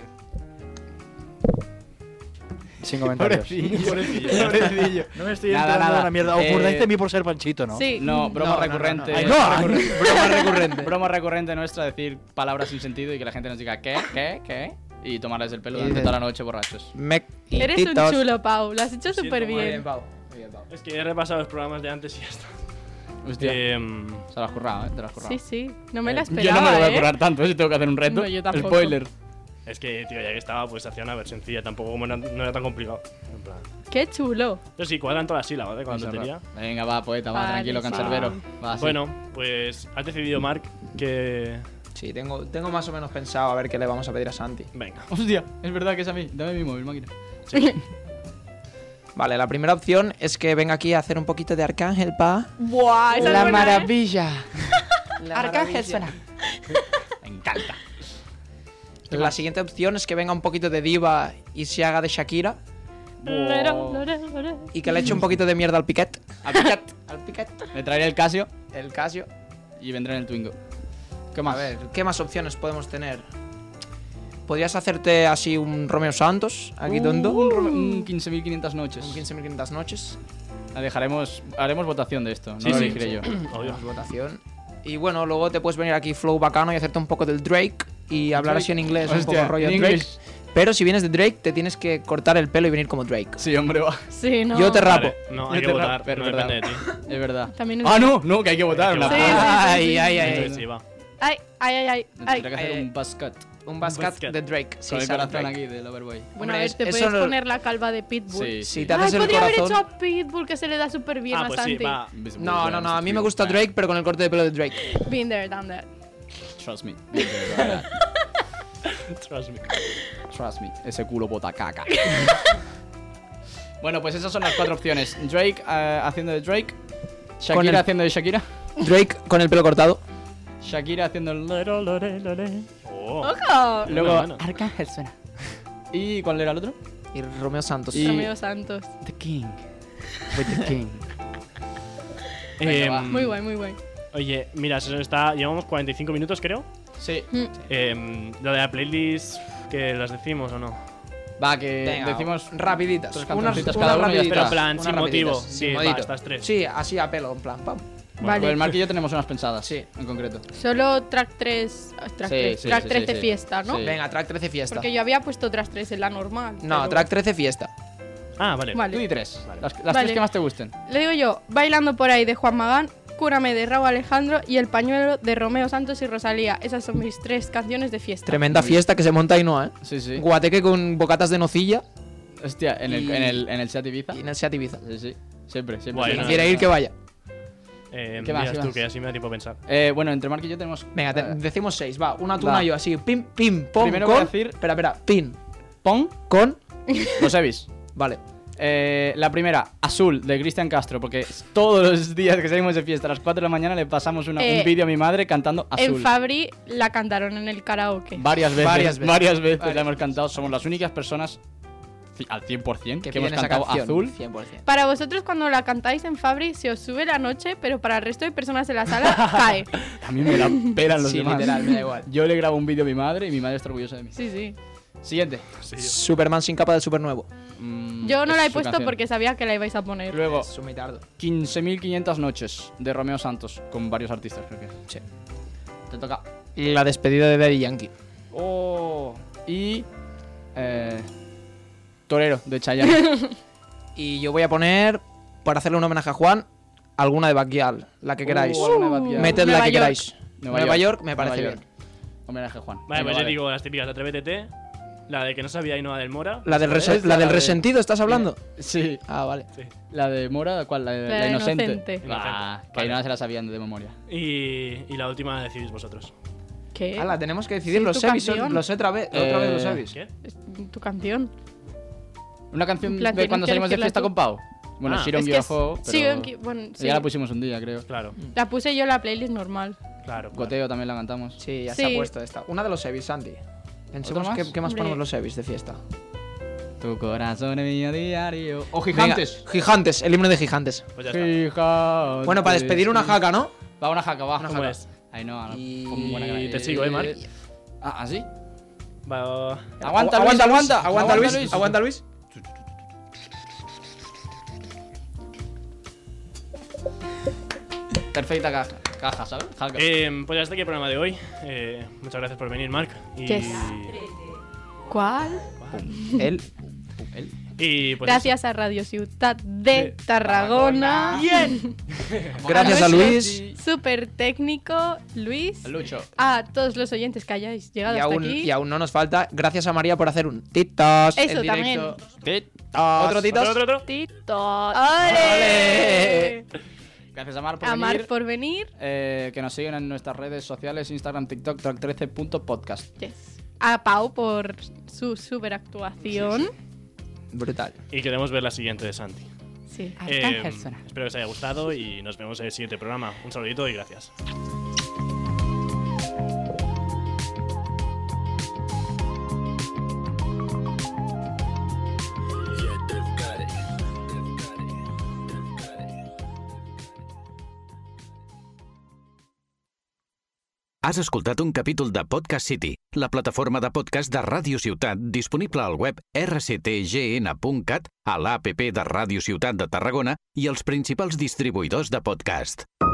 Sin comentarios. Pobrecillo, pobrecillo. No me estoy Nada, enterando nada. de la mierda. O Eh, burláis de mí por ser panchito, ¿no? Sí. No, broma No, no, no, recurrente. no. Ay, no. Broma recurrente. Broma recurrente nuestra, decir palabras sin sentido y que la gente nos diga ¿qué? ¿Qué? ¿Qué? Y tomarles el pelo Y durante dices- toda la noche borrachos. Mec y Eres un titos. chulo, Pau. Lo has hecho súper Muy bien, bien. Pau. Muy bien, Pau. Es que he repasado los programas de antes y ya está. Hostia. Em, Se lo has currado, ¿eh? Te lo has currado. Sí, sí. No me la Eh, esperaba, Yo no me lo voy a ¿eh? currar tanto, ¿eh? Si tengo que hacer un reto. No, yo tampoco. Spoiler. es que, tío, ya que estaba, pues hacía una versioncilla. Tampoco como no, no era tan complicado. En plan. Qué chulo. Pero sí, cuadran todas las sílabas, ¿eh? Con la Eso, tontería. Venga, va, poeta, va, Vale, tranquilo, sí. cancerbero. Va, sí. Bueno, pues has decidido, Mark, que. Sí, tengo, tengo más o menos pensado a ver qué le vamos a pedir a Santi. Venga. Hostia, es verdad que es a mí. Dame mi móvil, máquina. Vale, la primera opción es que venga aquí a hacer un poquito de Arcángel, pa. Buah, esa es La buena, ¿eh? maravilla. Arcángel suena. Me encanta. La siguiente opción es que venga un poquito de diva y se haga de Shakira. Lorero, lorero, lorero. Y que le eche un poquito de mierda al piquet. Al picat. Al piquet. Le traeré el Casio. El Casio. y vendré en el Twingo. ¿Qué más? A ver, ¿qué más opciones podemos tener? ¿Podrías hacerte así un Romeo Santos, aquí tonto? Un, Rome- un quince mil quinientas noches. Un quince mil quinientas noches. La dejaremos, haremos votación de esto, no Sí, lo sí, elegiré sí. yo. Obvio. Hacemos votación. Y bueno, luego te puedes venir aquí flow bacano y hacerte un poco del Drake y hablar Drake. así en inglés, un Hostia, poco rollo en Drake. English. Pero si vienes de Drake, te tienes que cortar el pelo y venir como Drake. Sí, hombre, va. Sí, no. Yo te rapo. Vale, no, hay Yo que te ra- votar, pero no verdad. depende de ti. Es verdad. También es Ah, verdad. no, no, que hay que votar. Hay que una votar. Sí, sí, sí, Ay, sí. ay, ay. Entonces, sí, va. Ay, ay, ay, ay. Tendré ay. que hacer ay, un basket. Un basket basket. de Drake. Sí, Con el sale corazón Drake. aquí del Overboy. Bueno, Hombre, a ver, es- te eso puedes no- poner la calva de Pitbull. Sí, Si sí. te haces Ay, el podría haber corazón... hecho a Pitbull, que se le da súper bien Ah, a pues sí, Santi. va. No, no, no, a mí me gusta Drake, pero con el corte de pelo de Drake. Been there, done that. Trust me. Trust me. Trust me. Ese culo bota caca. Bueno, pues esas son las cuatro opciones. Drake eh, haciendo de Drake. Shakira Con el- haciendo de Shakira. Drake con el pelo cortado. Shakira haciendo el... Lero, lore, lore. Oh. ¡Ojo! Luego Bueno, bueno. Arcángel suena. ¿Y cuál era el otro? Y Romeo Santos. Y- Romeo Santos. The King. With the King. Eh, Muy guay, muy guay. Oye, mira, se nos está, llevamos cuarenta y cinco minutos, creo. Sí. Eh, lo de la playlist, que las decimos o no. Va, que Venga, decimos rapiditas. tres Unas, cancioncitas unas cada uno y ya rapiditas. Pero en plan, unas sin rapiditas. motivo. Sin Sí, va, modito. estas tres. Sí, así a pelo, en plan, pam. Vale. Con el Mark y yo tenemos unas pensadas. Sí. En concreto. Solo track tres. Track Sí, tres, sí, track sí, tres sí, de sí. fiesta, ¿no? Sí. Venga, track trece fiesta. Porque yo había puesto track tres en la normal. No, pero- track trece fiesta. Ah, vale. Vale. Tú y tres. Las, las Vale. tres que más te gusten. Le digo yo, Bailando por ahí de Juan Magán, Cúrame de Raúl Alejandro y El pañuelo de Romeo Santos y Rosalía. Esas son mis tres canciones de fiesta. Tremenda fiesta que se monta y no, ¿eh? Sí, sí. Guateque con bocatas de nocilla Hostia, en el, Y- en el, en el Seat Ibiza. y en el Seat Ibiza. Sí, sí. Siempre, siempre. Guay, Quien no, quiera no, ir, no. que vaya. Eh, ¿Qué más, miras qué tú, más? que así me da tiempo a pensar. Eh, bueno, entre Mark y yo tenemos. Venga, te- eh, decimos seis, va. Una tú, Va. una yo, así. Pim, pim, pom, Primero con... voy a decir- Espera, espera. Pin, Pong, con... los Evis. Vale. Eh, la primera, Azul, de Cristian Castro, porque todos los días que salimos de fiesta a las cuatro de la mañana le pasamos una- Eh, un vídeo a mi madre cantando Azul. En Fabri la cantaron en el karaoke. Varias veces, Varias varias veces. veces, Varias la hemos cantado. Somos las únicas personas ci- al cien por cien que, Que hemos piden esa cantado canción. Azul. cien por cien. Para vosotros cuando la cantáis en Fabri se os sube la noche, pero para el resto de personas de la sala cae. A mí me la pelan los Sí, demás. literal, me da igual. Yo le grabo un vídeo a mi madre y mi madre está orgullosa de mí. Sí, sí. Siguiente. Superman sin capa del super nuevo. Mm, Yo no es la he su puesto canción. porque sabía que la ibais a poner. Luego, Es un mitardo. quince mil quinientas noches de Romeo Santos, con varios artistas, creo que. Sí. Te toca. La despedida de Daddy Yankee. Oh. Y. Eh, Torero, de Chayanne. Y yo voy a poner, para hacerle un homenaje a Juan, alguna de Baquial, la que queráis. Uh, alguna de Baquial. Meted la Nueva que York. queráis. Nueva, York, me Nueva parece York. bien. Homenaje a Juan. Vale, Venga, pues yo digo las típicas de Atrévete, la de que no sabía Ainhoa del Mora. La del, rese- Esta, la del la de- resentido, ¿estás hablando? Sí. Ah, vale. La de Mora, ¿cuál? La de La la, de inocente. Inocente. Ah, que Vale. ahí no se la sabían de memoria. Y, y la última la decidís vosotros. ¿Qué? Ala, tenemos que decidir Sí, los tu Evis. canción. Los otra vez, otra vez los Eh, Evis. ¿Qué? Es tu canción. Una canción En plan, de tienes cuando que salimos de elegirla fiesta tú. con Pau. Bueno, Ah. Shiron Es que guión es- bajo, sí, pero en- bueno, sí. ya la pusimos un día, creo. Claro, La puse yo en la playlist normal. claro. claro. Goteo también la cantamos. Sí, ya Sí. se ha puesto esta. Una de los Evis, Santi. Pensemos más? qué, qué más Hombre. ponemos los Evis de fiesta. Tu corazón es mío diario. O Venga, gigantes. Gigantes, el himno de Gigantes. Pues ya está. Gigantes. Bueno, para despedir una jaca, ¿no? Va, una jaca, va. Una ¿Cómo jaca. es? Ahí no, no. Y- Pon buena cara. Y te sigo, ¿eh, Marc? Ah, ¿así? Va. Aguanta, Agu- Luis, aguanta. Aguanta, Luis. Aguanta, Luis. Perfecta caja, caja, ¿sabes? Jaca. Eh, pues hasta aquí el programa de hoy. Eh, muchas gracias por venir, Marc. Y, Yes. ¿Cuál? Él. y pues Gracias a Radio Ciutat de Tarragona. Bien. Gracias a Luis. Súper técnico, Luis. Lucho. A todos los oyentes que hayáis llegado Y hasta aún, aquí. y aún no nos falta, gracias a María por hacer un titos. Eso en directo. Titos. Otro titos. Otro, otro, otro. Tito. ¡Ole! Gracias a Mar por A venir. Marc por venir. Eh, que nos siguen en nuestras redes sociales, Instagram, TikTok, track trece punto podcast. Yes. A Pau por su super actuación. Brutal. Y queremos ver la siguiente de Santi. Sí. Eh, espero que os haya gustado y nos vemos en el siguiente programa. Un saludito y gracias. Has escoltat un capítol de Podcast City, la plataforma de podcast de Ràdio Ciutat disponible al web erre ce te ge ene punt cat, a l'A P P de Ràdio Ciutat de Tarragona i els principals distribuïdors de podcast.